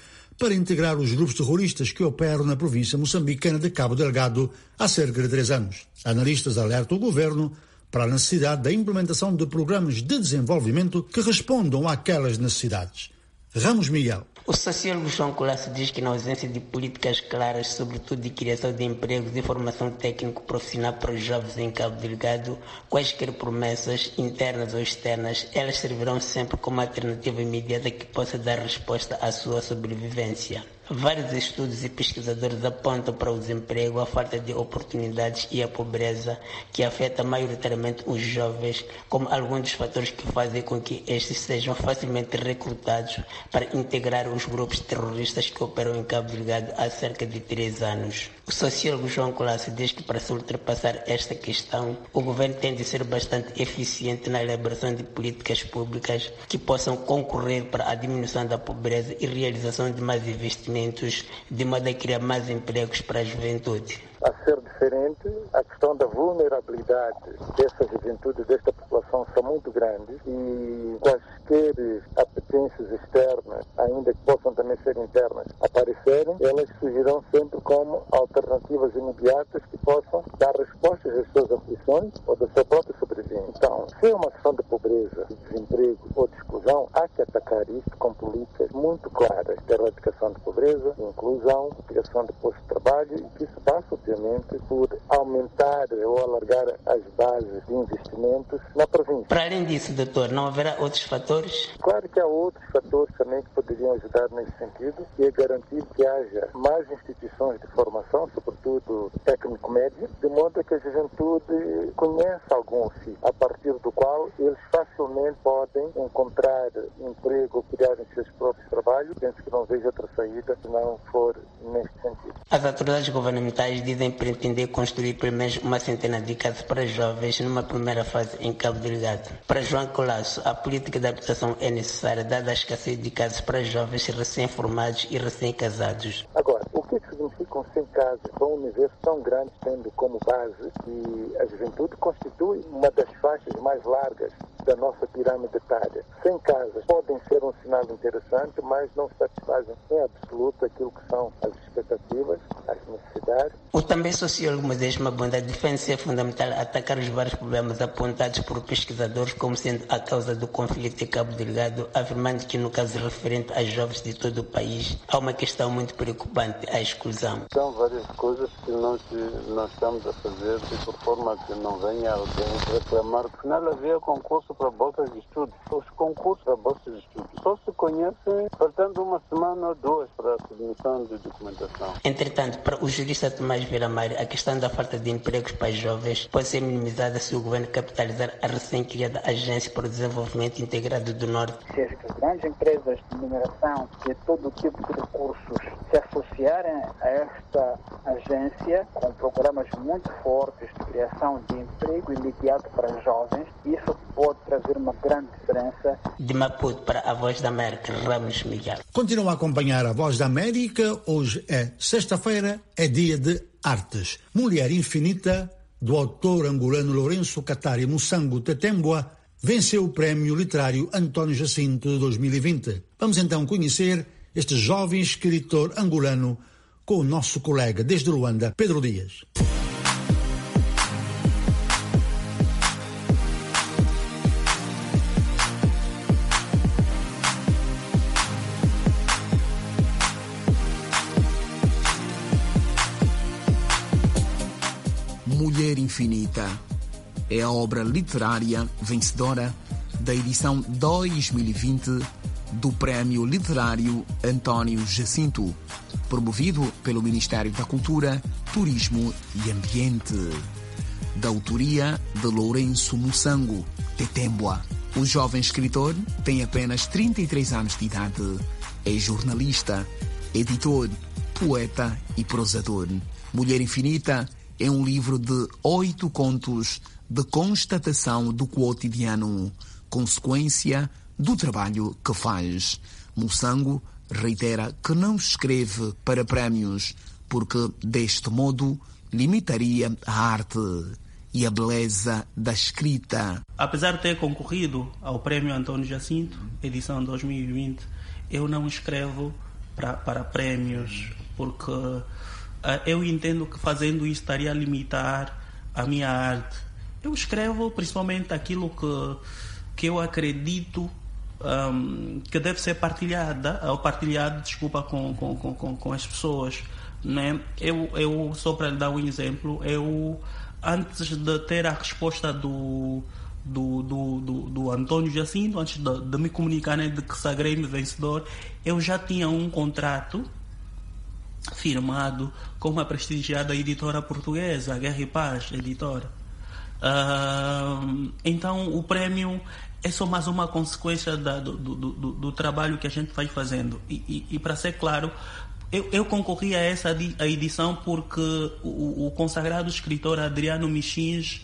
para integrar os grupos terroristas que operam na província moçambicana de Cabo Delgado há cerca de três anos. Analistas alertam o governo para a necessidade da implementação de programas de desenvolvimento que respondam àquelas necessidades. Ramos Miguel. O sociólogo João Colasso diz que na ausência de políticas claras, sobretudo de criação de empregos e formação técnico-profissional para os jovens em Cabo Delgado, quaisquer promessas, internas ou externas, elas servirão sempre como alternativa imediata que possa dar resposta à sua sobrevivência. Vários estudos e pesquisadores apontam para o desemprego, a falta de oportunidades e a pobreza, que afeta maioritariamente os jovens, como alguns dos fatores que fazem com que estes sejam facilmente recrutados para integrar os grupos terroristas que operam em Cabo Delgado há cerca de três anos. O sociólogo João Colasso diz que para se ultrapassar esta questão, o governo tem de ser bastante eficiente na elaboração de políticas públicas que possam concorrer para a diminuição da pobreza e realização de mais investimentos, de modo a criar mais empregos para a juventude. A ser diferente, a questão da vulnerabilidade dessa juventude, desta população, são muito grandes e quaisquer apetências externas, ainda que possam também ser internas, aparecerem, elas surgirão sempre como alternativas imediatas que possam dar respostas às suas aflições ou da sua própria sobrevivência. Então, se é uma questão de pobreza, de desemprego ou de exclusão, há que atacar isto com políticas muito claras de erradicação de pobreza, de inclusão, de criação de postos de trabalho e que isso passa, obviamente, por aumentar ou alargar as bases de investimentos na província. Para além disso, doutor, não haverá outros fatores? Claro que há outros fatores também que poderiam ajudar nesse sentido, que é garantir que haja mais instituições de formação, sobretudo técnico-média, de modo a que a juventude conheça algum ofício, a partir do qual eles facilmente podem encontrar emprego ou criarem seus próprios trabalhos. Penso que não vejo outra saída se não for neste sentido. As autoridades governamentais dizem pretender construir pelo menos uma centena de casas para jovens numa primeira fase em Cabo Delgado. Para João Colasso, a política de habitação é necessária, dada a escassez de casas para jovens recém-formados e recém-casados. Agora, o que significam cem casas para um universo tão grande, tendo como base que a juventude constitui uma das faixas mais largas da nossa pirâmide etária? cem casas podem ser um sinal interessante, mas não satisfazem em absoluto aquilo que são as expectativas, as necessidades. O também sociólogo Modesto Mabunda defende ser fundamental atacar os vários problemas apontados por pesquisadores como sendo a causa do conflito em Cabo Delgado, afirmando que no caso referente a jovens de todo o país há uma questão muito preocupante, a exclusão. São várias coisas que nós, nós estamos a fazer de por forma que não venha alguém reclamar, porque afinal havia concurso para bolsas de estudo. Os concursos para bolsas de estudo só se conhecem faltando uma semana ou duas para a submissão de documentação. Entretanto, para o jurista Tomás Viramário, a questão da falta de empregos para jovens pode ser minimizada se o governo capitalizar a recém-criada Agência para o Desenvolvimento Integrado do Norte. Se as grandes empresas de mineração e todo tipo de recursos se associarem a esta agência com programas muito fortes de criação de emprego imediato para jovens, isso pode trazer uma grande diferença. De Maputo para a Voz da América, Ramos Miguel. Continua a acompanhar a Voz da América. Hoje é sexta-feira, é dia de artes. Mulher Infinita, do autor angolano Lourenço Katari Musango Tetembua, venceu o Prémio Literário António Jacinto de dois mil e vinte. Vamos então conhecer este jovem escritor angolano com o nosso colega desde Luanda, Pedro Dias. Mulher Infinita é a obra literária vencedora da edição dois mil e vinte do Prémio Literário António Jacinto, promovido pelo Ministério da Cultura, Turismo e Ambiente, da autoria de Lourenço Musango Tetembua. O jovem escritor tem apenas trinta e três anos de idade, é jornalista, editor, poeta e prosador. Mulher Infinita é um livro de oito contos de constatação do cotidiano, consequência do trabalho que faz. Musango reitera que não escreve para prémios, porque deste modo limitaria a arte e a beleza da escrita. Apesar de ter concorrido ao Prémio António Jacinto, edição dois mil e vinte, eu não escrevo para, para prémios, porque uh, eu entendo que fazendo isso estaria a limitar a minha arte. Eu escrevo principalmente aquilo que, que eu acredito um, que deve ser partilhada, ou partilhado, desculpa, com, com, com, com as pessoas. Né? Eu, eu, só para lhe dar um exemplo, eu, antes de ter a resposta do, do, do, do, do António Jacinto, antes de, de me comunicarem, né, de que sagrei-me vencedor, eu já tinha um contrato firmado com uma prestigiada editora portuguesa, a Guerra e Paz Editora. Uh, então o prémio é só mais uma consequência da, do, do, do, do trabalho que a gente vai fazendo. E, e, e para ser claro, eu, eu concorri a essa a edição porque o, o consagrado escritor Adriano Michinge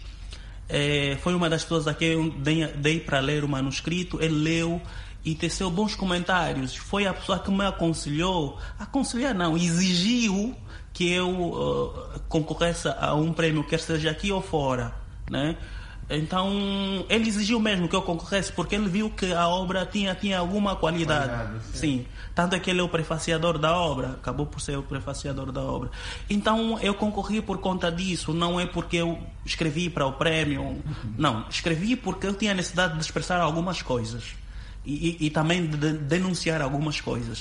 é, foi uma das pessoas a quem eu dei, dei para ler o manuscrito. Ele leu e teceu bons comentários. Foi a pessoa que me aconselhou, aconselhar não, exigiu que eu uh, concorresse a um prêmio, quer seja aqui ou fora, né? Então ele exigiu mesmo que eu concorresse, porque ele viu que a obra tinha, tinha alguma qualidade. qualidade sim. sim, tanto é que ele é o prefaciador da obra, acabou por ser o prefaciador da obra. Então eu concorri por conta disso, não é porque eu escrevi para o prêmio, uhum. não, escrevi porque eu tinha necessidade de expressar algumas coisas e, e, e também de denunciar algumas coisas.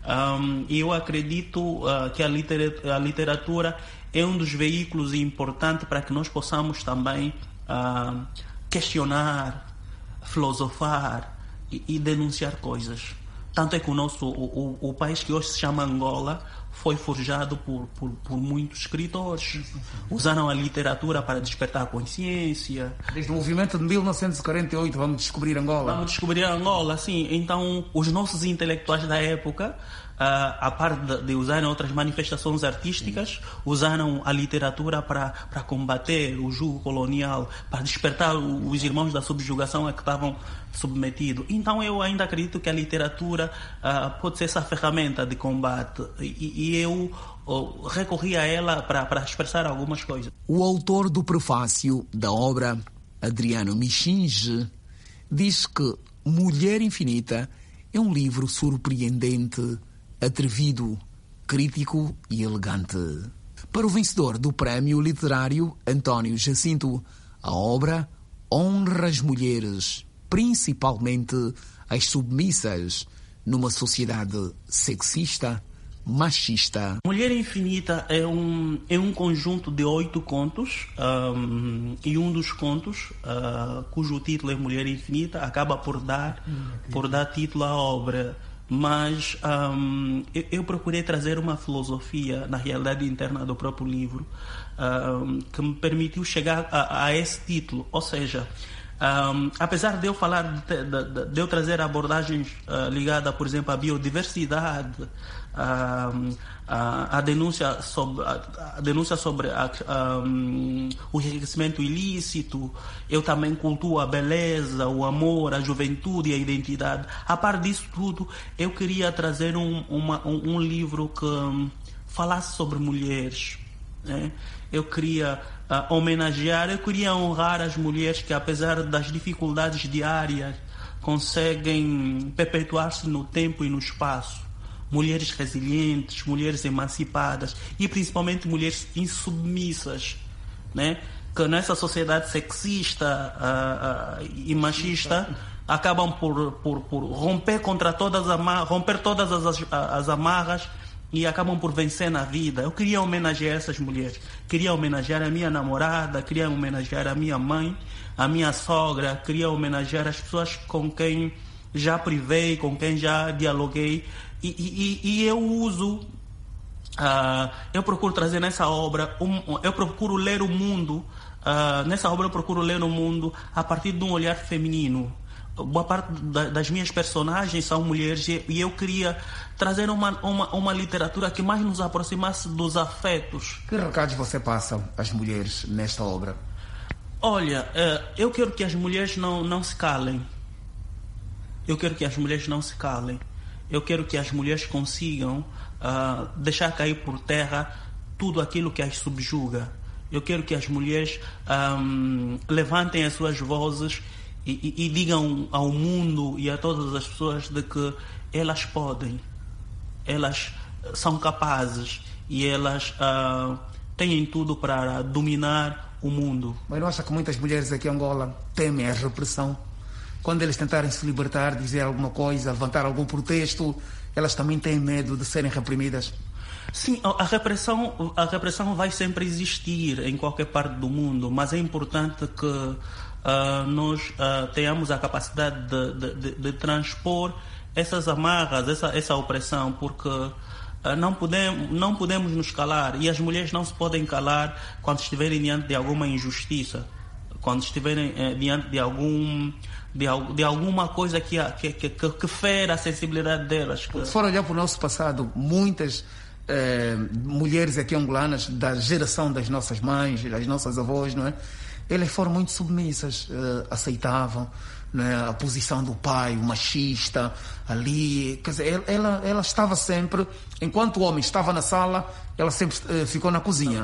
Um, e eu acredito uh, que a literatura, a literatura é um dos veículos importantes para que nós possamos também uh, questionar, filosofar e, e denunciar coisas. Tanto é que o nosso o, o, o país que hoje se chama Angola foi forjado por, por, por muitos escritores. Usaram a literatura para despertar a consciência. Desde o movimento de mil novecentos e quarenta e oito, vamos descobrir Angola. Vamos descobrir Angola, sim. Então, os nossos intelectuais da época, uh, a parte de, de usarem outras manifestações artísticas, sim. usaram a literatura para, para combater o jugo colonial, para despertar o, os irmãos da subjugação a que estavam submetidos. Então, eu ainda acredito que a literatura uh, pode ser essa ferramenta de combate. E, e eu uh, recorri a ela para, para expressar algumas coisas. O autor do prefácio da obra, Adriano Michinge, diz que Mulher Infinita é um livro surpreendente, atrevido, crítico e elegante. Para o vencedor do prémio literário António Jacinto, a obra honra as mulheres, principalmente as submissas, numa sociedade sexista, machista. Mulher Infinita é um, é um conjunto de oito contos, um, e um dos contos, uh, cujo título é Mulher Infinita, acaba por dar, por dar título à obra. Mas um, eu, eu procurei trazer uma filosofia na realidade interna do próprio livro, um, que me permitiu chegar a, a esse título. Ou seja, um, apesar de eu falar, de, de, de eu trazer abordagens uh, ligadas, por exemplo, à biodiversidade, a, a, a denúncia sobre, a, a denúncia sobre a, a, um, o enriquecimento ilícito, eu também cultuo a beleza, o amor, a juventude e a identidade. A par disso tudo, eu queria trazer um, uma, um, um livro que um, falasse sobre mulheres, né? Eu queria uh, homenagear, eu queria honrar as mulheres que, apesar das dificuldades diárias, conseguem perpetuar-se no tempo e no espaço. Mulheres resilientes, mulheres emancipadas e principalmente mulheres insubmissas, né? Que nessa sociedade sexista uh, uh, e machista acabam por, por, por romper contra todas as amarras, romper todas as, as amarras e acabam por vencer na vida. Eu queria homenagear essas mulheres, queria homenagear a minha namorada, queria homenagear a minha mãe, a minha sogra, queria homenagear as pessoas com quem já privei, com quem já dialoguei. E, e, e eu uso, uh, eu procuro trazer nessa obra, um, eu procuro ler o mundo, uh, nessa obra eu procuro ler o mundo a partir de um olhar feminino. Boa parte da, das minhas personagens são mulheres e, e eu queria trazer uma, uma, uma literatura que mais nos aproximasse dos afetos. Que recados você passa às mulheres nesta obra? Olha, uh, eu quero que as mulheres não, não se calem. Eu quero que as mulheres não se calem. Eu quero que as mulheres consigam uh, deixar cair por terra tudo aquilo que as subjuga. Eu quero que as mulheres um, levantem as suas vozes e, e, e digam ao mundo e a todas as pessoas de que elas podem. elas são capazes e elas uh, têm tudo para dominar o mundo. Mas não acha que muitas mulheres aqui em Angola temem a repressão? Quando eles tentarem se libertar, dizer alguma coisa, levantar algum protesto, elas também têm medo de serem reprimidas? Sim, a repressão, a repressão vai sempre existir em qualquer parte do mundo, mas é importante que uh, nós uh, tenhamos a capacidade de, de, de, de transpor essas amarras, essa, essa opressão, porque uh, não, podemos, não podemos nos calar, e as mulheres não se podem calar quando estiverem diante de alguma injustiça, quando estiverem uh, diante de, algum, de, de alguma coisa que, que, que, que fere a sensibilidade delas. Que... Se for olhar para o nosso passado, muitas eh, mulheres aqui angolanas, da geração das nossas mães, das nossas avós, não é? Elas foram muito submissas, eh, aceitavam, né, a posição do pai, o machista, ali, quer dizer, ela, ela estava sempre, enquanto o homem estava na sala, ela sempre uh, ficou na cozinha.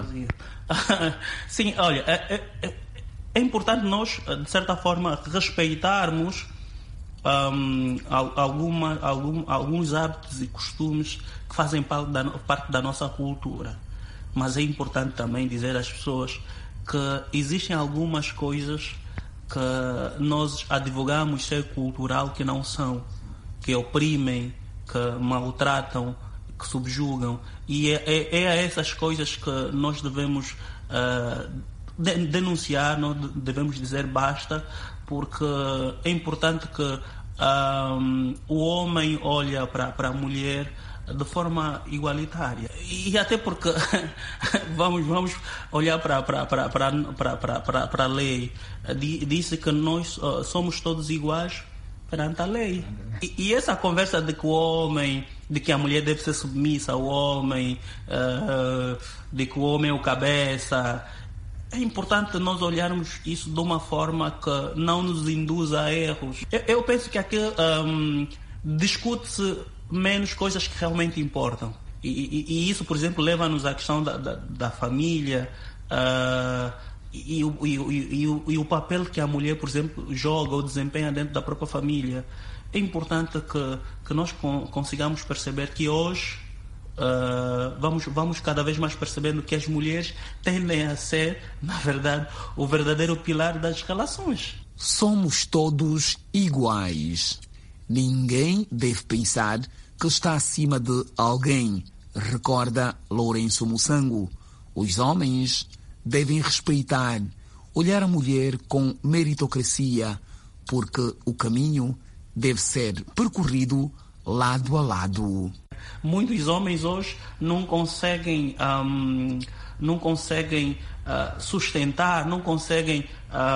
Sim, olha, é, é, é importante nós, de certa forma, respeitarmos um, alguma, algum, alguns hábitos e costumes que fazem parte da, parte da nossa cultura. Mas é importante também dizer às pessoas que existem algumas coisas que nós advogamos ser cultural que não são, que oprimem, que maltratam, que subjugam, e é, é, é a essas coisas que nós devemos uh, de, denunciar, nós devemos dizer basta, porque é importante que um, o homem olhe para a mulher de forma igualitária, e até porque vamos, vamos olhar para para a lei, disse que nós uh, somos todos iguais perante a lei, e, e essa conversa de que o homem, de que a mulher deve ser submissa ao homem, uh, de que o homem é o cabeça, é importante nós olharmos isso de uma forma que não nos induza a erros. Eu, eu penso que aqui um, discute-se menos coisas que realmente importam. E, e, e isso, por exemplo, leva-nos à questão da, da, da família uh, e, e, e, e, e, e o papel que a mulher, por exemplo, joga ou desempenha dentro da própria família. É importante que, que nós con- consigamos perceber que hoje uh, vamos, vamos cada vez mais percebendo que as mulheres tendem a ser, na verdade, o verdadeiro pilar das relações. Somos todos iguais. Ninguém deve pensar que está acima de alguém, recorda Lourenço Mussango. Os homens devem respeitar, olhar a mulher com meritocracia, porque o caminho deve ser percorrido lado a lado. Muitos homens hoje não conseguem, um, não conseguem uh, sustentar, não conseguem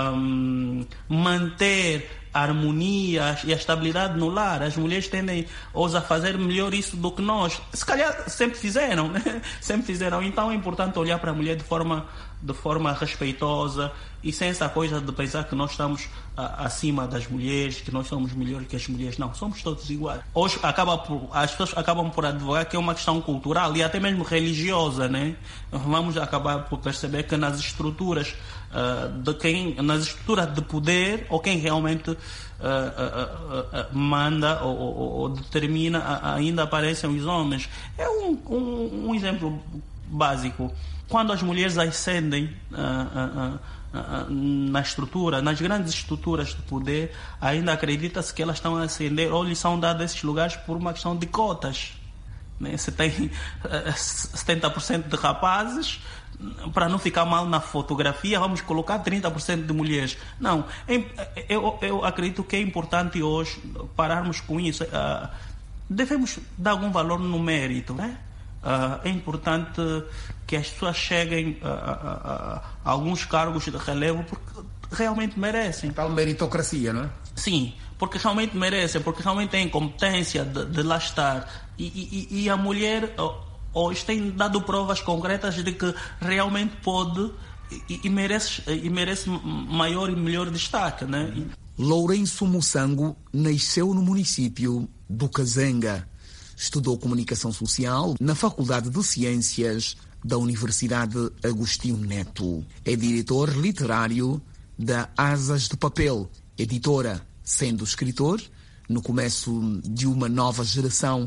um, manter a harmonia e a estabilidade no lar. As mulheres tendem hoje a fazer melhor isso do que nós. Se calhar sempre fizeram, né? Sempre fizeram. Então é importante olhar para a mulher de forma, de forma respeitosa e sem essa coisa de pensar que nós estamos a, acima das mulheres, que nós somos melhores que as mulheres. Não, somos todos iguais. Hoje acaba por, as pessoas acabam por advogar que é uma questão cultural e até mesmo religiosa, né? Vamos acabar por perceber que nas estruturas Uh, de quem, nas estruturas de poder, ou quem realmente uh, uh, uh, uh, manda ou, ou, ou determina, uh, ainda aparecem os homens. É um, um, um exemplo básico. Quando as mulheres ascendem uh, uh, uh, uh, na estrutura, nas grandes estruturas de poder, ainda acredita-se que elas estão a ascender ou lhes são dados esses lugares por uma questão de cotas. Né? Você tem uh, setenta por cento de rapazes, para não ficar mal na fotografia, vamos colocar trinta por cento de mulheres. Não, eu, eu acredito que é importante hoje pararmos com isso. Uh, devemos dar algum valor no mérito, né? Uh, é importante que as pessoas cheguem a, a, a, a alguns cargos de relevo porque realmente merecem. Tal meritocracia, não é? Sim, porque realmente merecem, porque realmente têm competência de, de lá estar. E, e, e a mulher hoje tem dado provas concretas de que realmente pode e, e, merece, e merece maior e melhor destaque, né? Lourenço Mussango nasceu no município do Kazanga. Estudou comunicação social na Faculdade de Ciências da Universidade Agostinho Neto. É diretor literário da Asas de Papel, editora, sendo escritor no começo de uma nova geração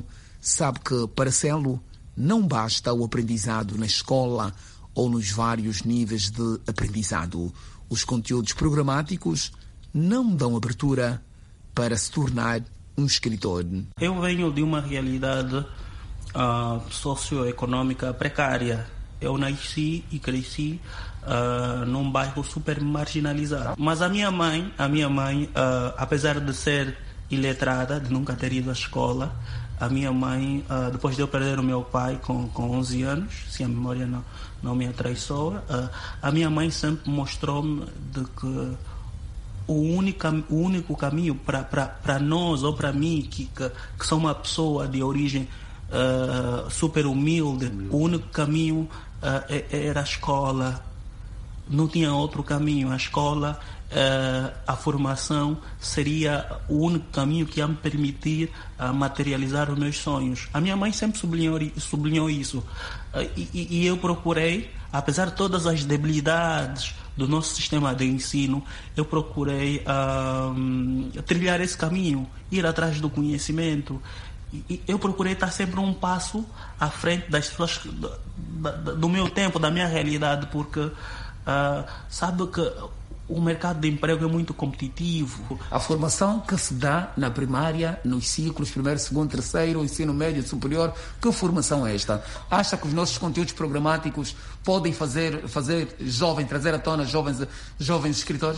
sabe que para Celo não basta o aprendizado na escola ou nos vários níveis de aprendizado. Os conteúdos programáticos não dão abertura para se tornar um escritor. Eu venho de uma realidade uh, socioeconômica precária. Eu nasci e cresci uh, num bairro super marginalizado. Mas a minha mãe, a minha mãe, uh, apesar de ser iletrada, de nunca ter ido à escola, a minha mãe, uh, depois de eu perder o meu pai com, com onze anos, se a memória não, não me atraiçoa, uh, a minha mãe sempre mostrou-me de que o único, o único caminho para nós ou para mim, que, que, que sou uma pessoa de origem uh, super humilde, o único caminho uh, era a escola. Não tinha outro caminho. A escola, uh, a formação seria o único caminho que ia me permitir uh, materializar os meus sonhos. A minha mãe sempre sublinhou, sublinhou isso. Uh, e, e eu procurei, apesar de todas as debilidades do nosso sistema de ensino, eu procurei uh, trilhar esse caminho, ir atrás do conhecimento. E eu procurei estar sempre um passo à frente das pessoas, do, do meu tempo, da minha realidade, porque uh, sabe que o mercado de emprego é muito competitivo. A formação que se dá na primária, nos ciclos, primeiro, segundo, terceiro, ensino médio, superior, que formação é esta? Acha que os nossos conteúdos programáticos podem fazer, fazer jovens, trazer à tona jovens, jovens escritores?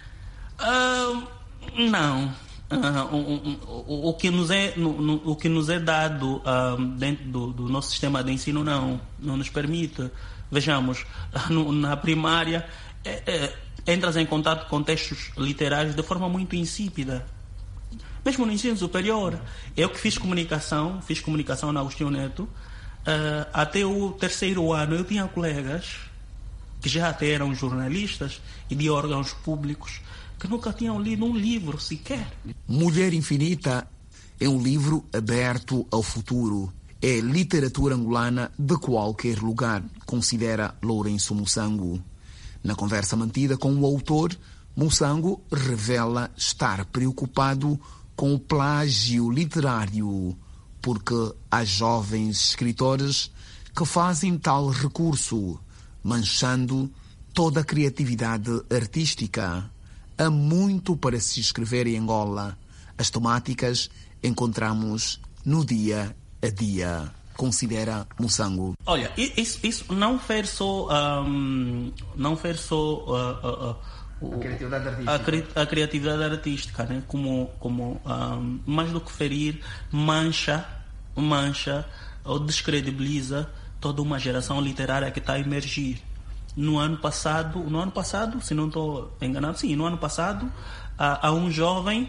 Uh, não. Uh, um, um, o, o, que nos é, no, no, o que nos é dado uh, dentro do, do nosso sistema de ensino não, não nos permite. Vejamos, no, na primária é, é, entras em contato com textos literários de forma muito insípida. Mesmo no ensino superior. Eu que fiz comunicação, fiz comunicação na Agostinho Neto, uh, até o terceiro ano eu tinha colegas que já até eram jornalistas e de órgãos públicos que nunca tinham lido um livro sequer. Mulher Infinita é um livro aberto ao futuro. É literatura angolana de qualquer lugar, considera Lourenço Moçango. Na conversa mantida com o autor, Moçango revela estar preocupado com o plágio literário, porque há jovens escritores que fazem tal recurso, manchando toda a criatividade artística. Há muito para se escrever em Angola. As temáticas encontramos no dia a dia, considera Moçango. Olha, isso, isso não fez só, um, não fez só uh, uh, uh, a criatividade artística, a, cri, a criatividade artística, né? Como, como um, mais do que ferir, mancha, mancha ou descredibiliza toda uma geração literária que está a emergir. No ano passado, no ano passado, se não estou enganado, sim, no ano passado, há, há um jovem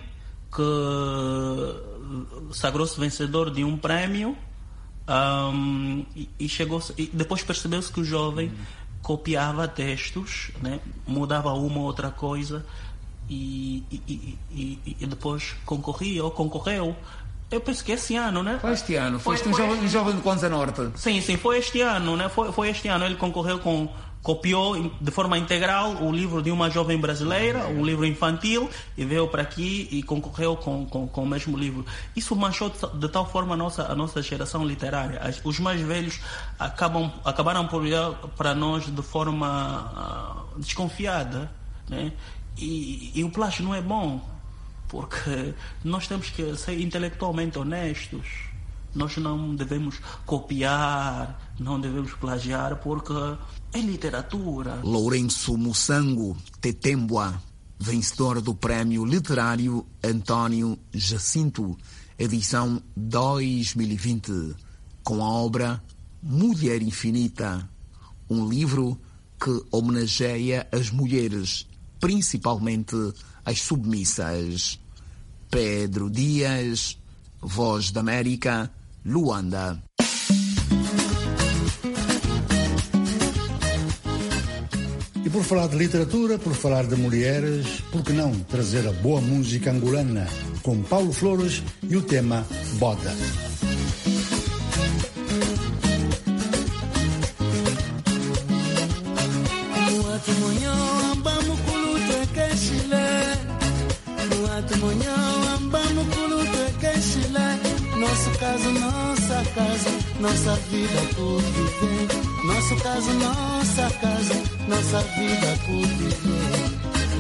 que sagrou-se vencedor de um prémio um, e, e chegou, e depois percebeu-se que o jovem copiava textos, né, mudava uma ou outra coisa e, e, e, e depois concorria ou concorreu. Eu penso que esse ano, né? Foi este ano, foi, foi, um, foi jovem, um jovem de Kwanza Norte. Sim, sim, foi este ano, né? Foi, foi este ano. Ele concorreu com, copiou de forma integral o livro de uma jovem brasileira, um livro infantil, e veio para aqui e concorreu com, com, com o mesmo livro. Isso manchou de tal forma a nossa, a nossa geração literária. Os mais velhos acabam, acabaram por olhar para nós de forma uh, desconfiada, né? E, e o plágio não é bom, porque nós temos que ser intelectualmente honestos. Nós não devemos copiar, não devemos plagiar, porque é literatura. Lourenço Moçango Tetembua, vencedor do Prémio Literário António Jacinto, edição dois mil e vinte, com a obra Mulher Infinita, um livro que homenageia as mulheres, principalmente as submissas. Pedro Dias, Voz da América, Luanda. E por falar de literatura, por falar de mulheres, por que não trazer a boa música angolana com Paulo Flores e o tema Boda. Nosso caso, nossa casa, nossa vida por viver. Nosso caso, nossa casa, nossa vida por viver.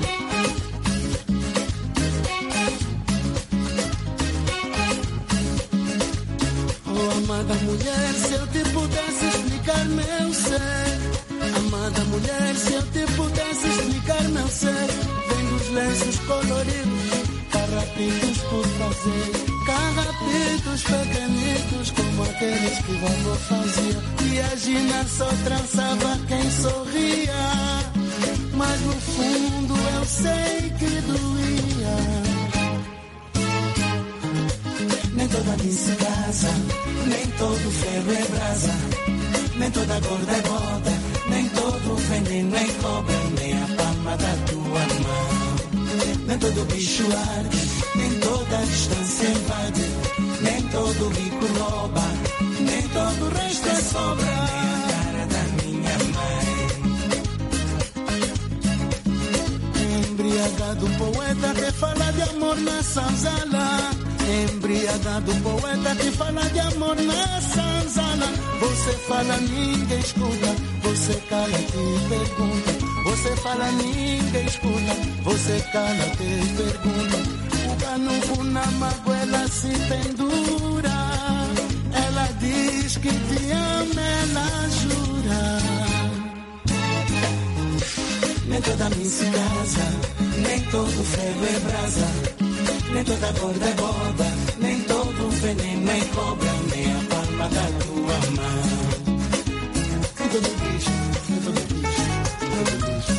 Oh, amada mulher, se eu te pudesse explicar meu ser. Amada mulher, se eu te pudesse explicar meu ser. Vem dos lenços coloridos, carrapitos por fazer. Carrapitos pequenitos como aqueles que vovô fazia. E a Gina só trançava quem sorria, mas no fundo eu sei que doía. Nem toda se casa, nem todo ferro é brasa, nem toda gorda é boda, nem todo veneno é cobra, nem a palma da tua mão. Nem todo bicho arde, nem toda distância invade, nem todo rico rouba, nem todo o resto é sobra, nem a cara da minha mãe. Embriagado poeta que fala de amor na sanzala. Embriagado poeta que fala de amor na sanzala. Você fala, ninguém escuta, você cala, te pergunta. Você fala, ninguém escuta, você cala, te pergunta. O canuco na magoela se pendura. Ela diz que te ama, ela jura. Nem toda mim se casa, nem todo ferro é brasa, nem toda gorda é boda, nem todo veneno é cobra, nem a palma da tua mão. Nem todo bicho, nem todo bicho, nem todo bicho.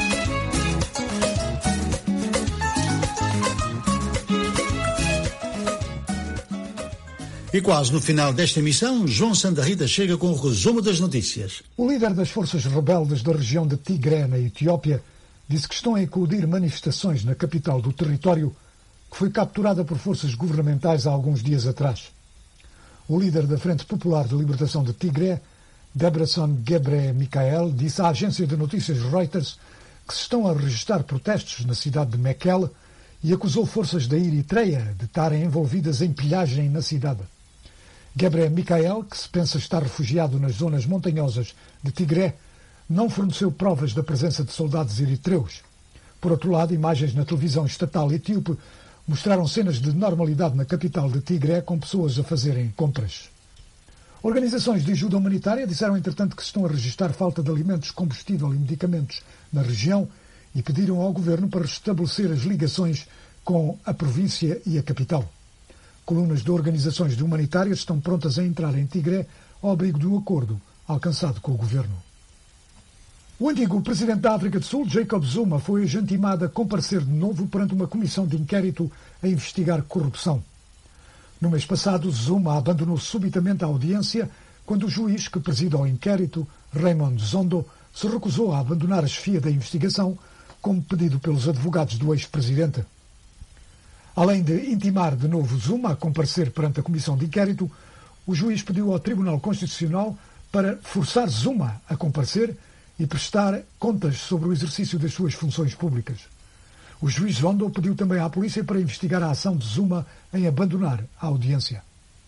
E quase no final desta emissão, João Santa Rita chega com o resumo das notícias. O líder das forças rebeldes da região de Tigré, na Etiópia, disse que estão a eclodir manifestações na capital do território, que foi capturada por forças governamentais há alguns dias atrás. O líder da Frente Popular de Libertação de Tigré, Debretsion Gebre-Mikael, disse à agência de notícias Reuters que se estão a registrar protestos na cidade de Mekelle e acusou forças da Eritreia de estarem envolvidas em pilhagem na cidade. Gebre-Mikael, que se pensa estar refugiado nas zonas montanhosas de Tigré, não forneceu provas da presença de soldados eritreus. Por outro lado, imagens na televisão estatal etíope mostraram cenas de normalidade na capital de Tigré, com pessoas a fazerem compras. Organizações de ajuda humanitária disseram, entretanto, que estão a registrar falta de alimentos, combustível e medicamentos na região e pediram ao governo para restabelecer as ligações com a província e a capital. Colunas de organizações humanitárias estão prontas a entrar em Tigré ao abrigo do acordo alcançado com o governo. O antigo presidente da África do Sul, Jacob Zuma, foi agentimado a comparecer de novo perante uma comissão de inquérito a investigar corrupção. No mês passado, Zuma abandonou subitamente a audiência quando o juiz que preside ao inquérito, Raymond Zondo, se recusou a abandonar a chefia da investigação, como pedido pelos advogados do ex-presidente. Além de intimar de novo Zuma a comparecer perante a comissão de inquérito, o juiz pediu ao Tribunal Constitucional para forçar Zuma a comparecer e prestar contas sobre o exercício das suas funções públicas. O juiz Zondo pediu também à polícia para investigar a ação de Zuma em abandonar a audiência.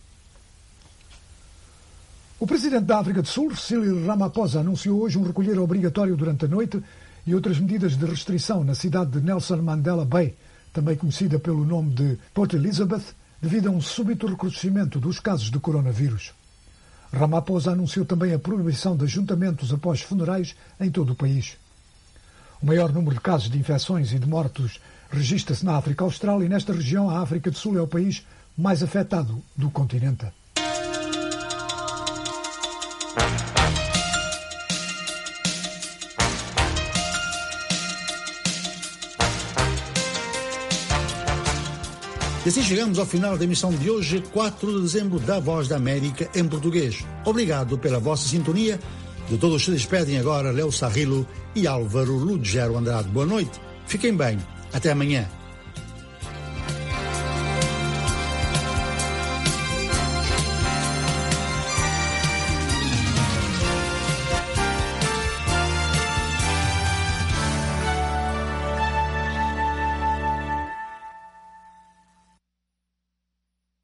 O presidente da África do Sul, Cyril Ramaphosa, anunciou hoje um recolher obrigatório durante a noite e outras medidas de restrição na cidade de Nelson Mandela Bay, também conhecida pelo nome de Port Elizabeth, devido a um súbito recrudescimento dos casos de coronavírus. Ramaphosa anunciou também a proibição de ajuntamentos após funerais em todo o país. O maior número de casos de infecções e de mortos registra-se na África Austral e nesta região a África do Sul é o país mais afetado do continente. E assim chegamos ao final da emissão de hoje, quatro de dezembro, da Voz da América em português. Obrigado pela vossa sintonia. De todos se despedem agora Léo Sarrilo e Álvaro Lugero Andrade. Boa noite, fiquem bem, até amanhã.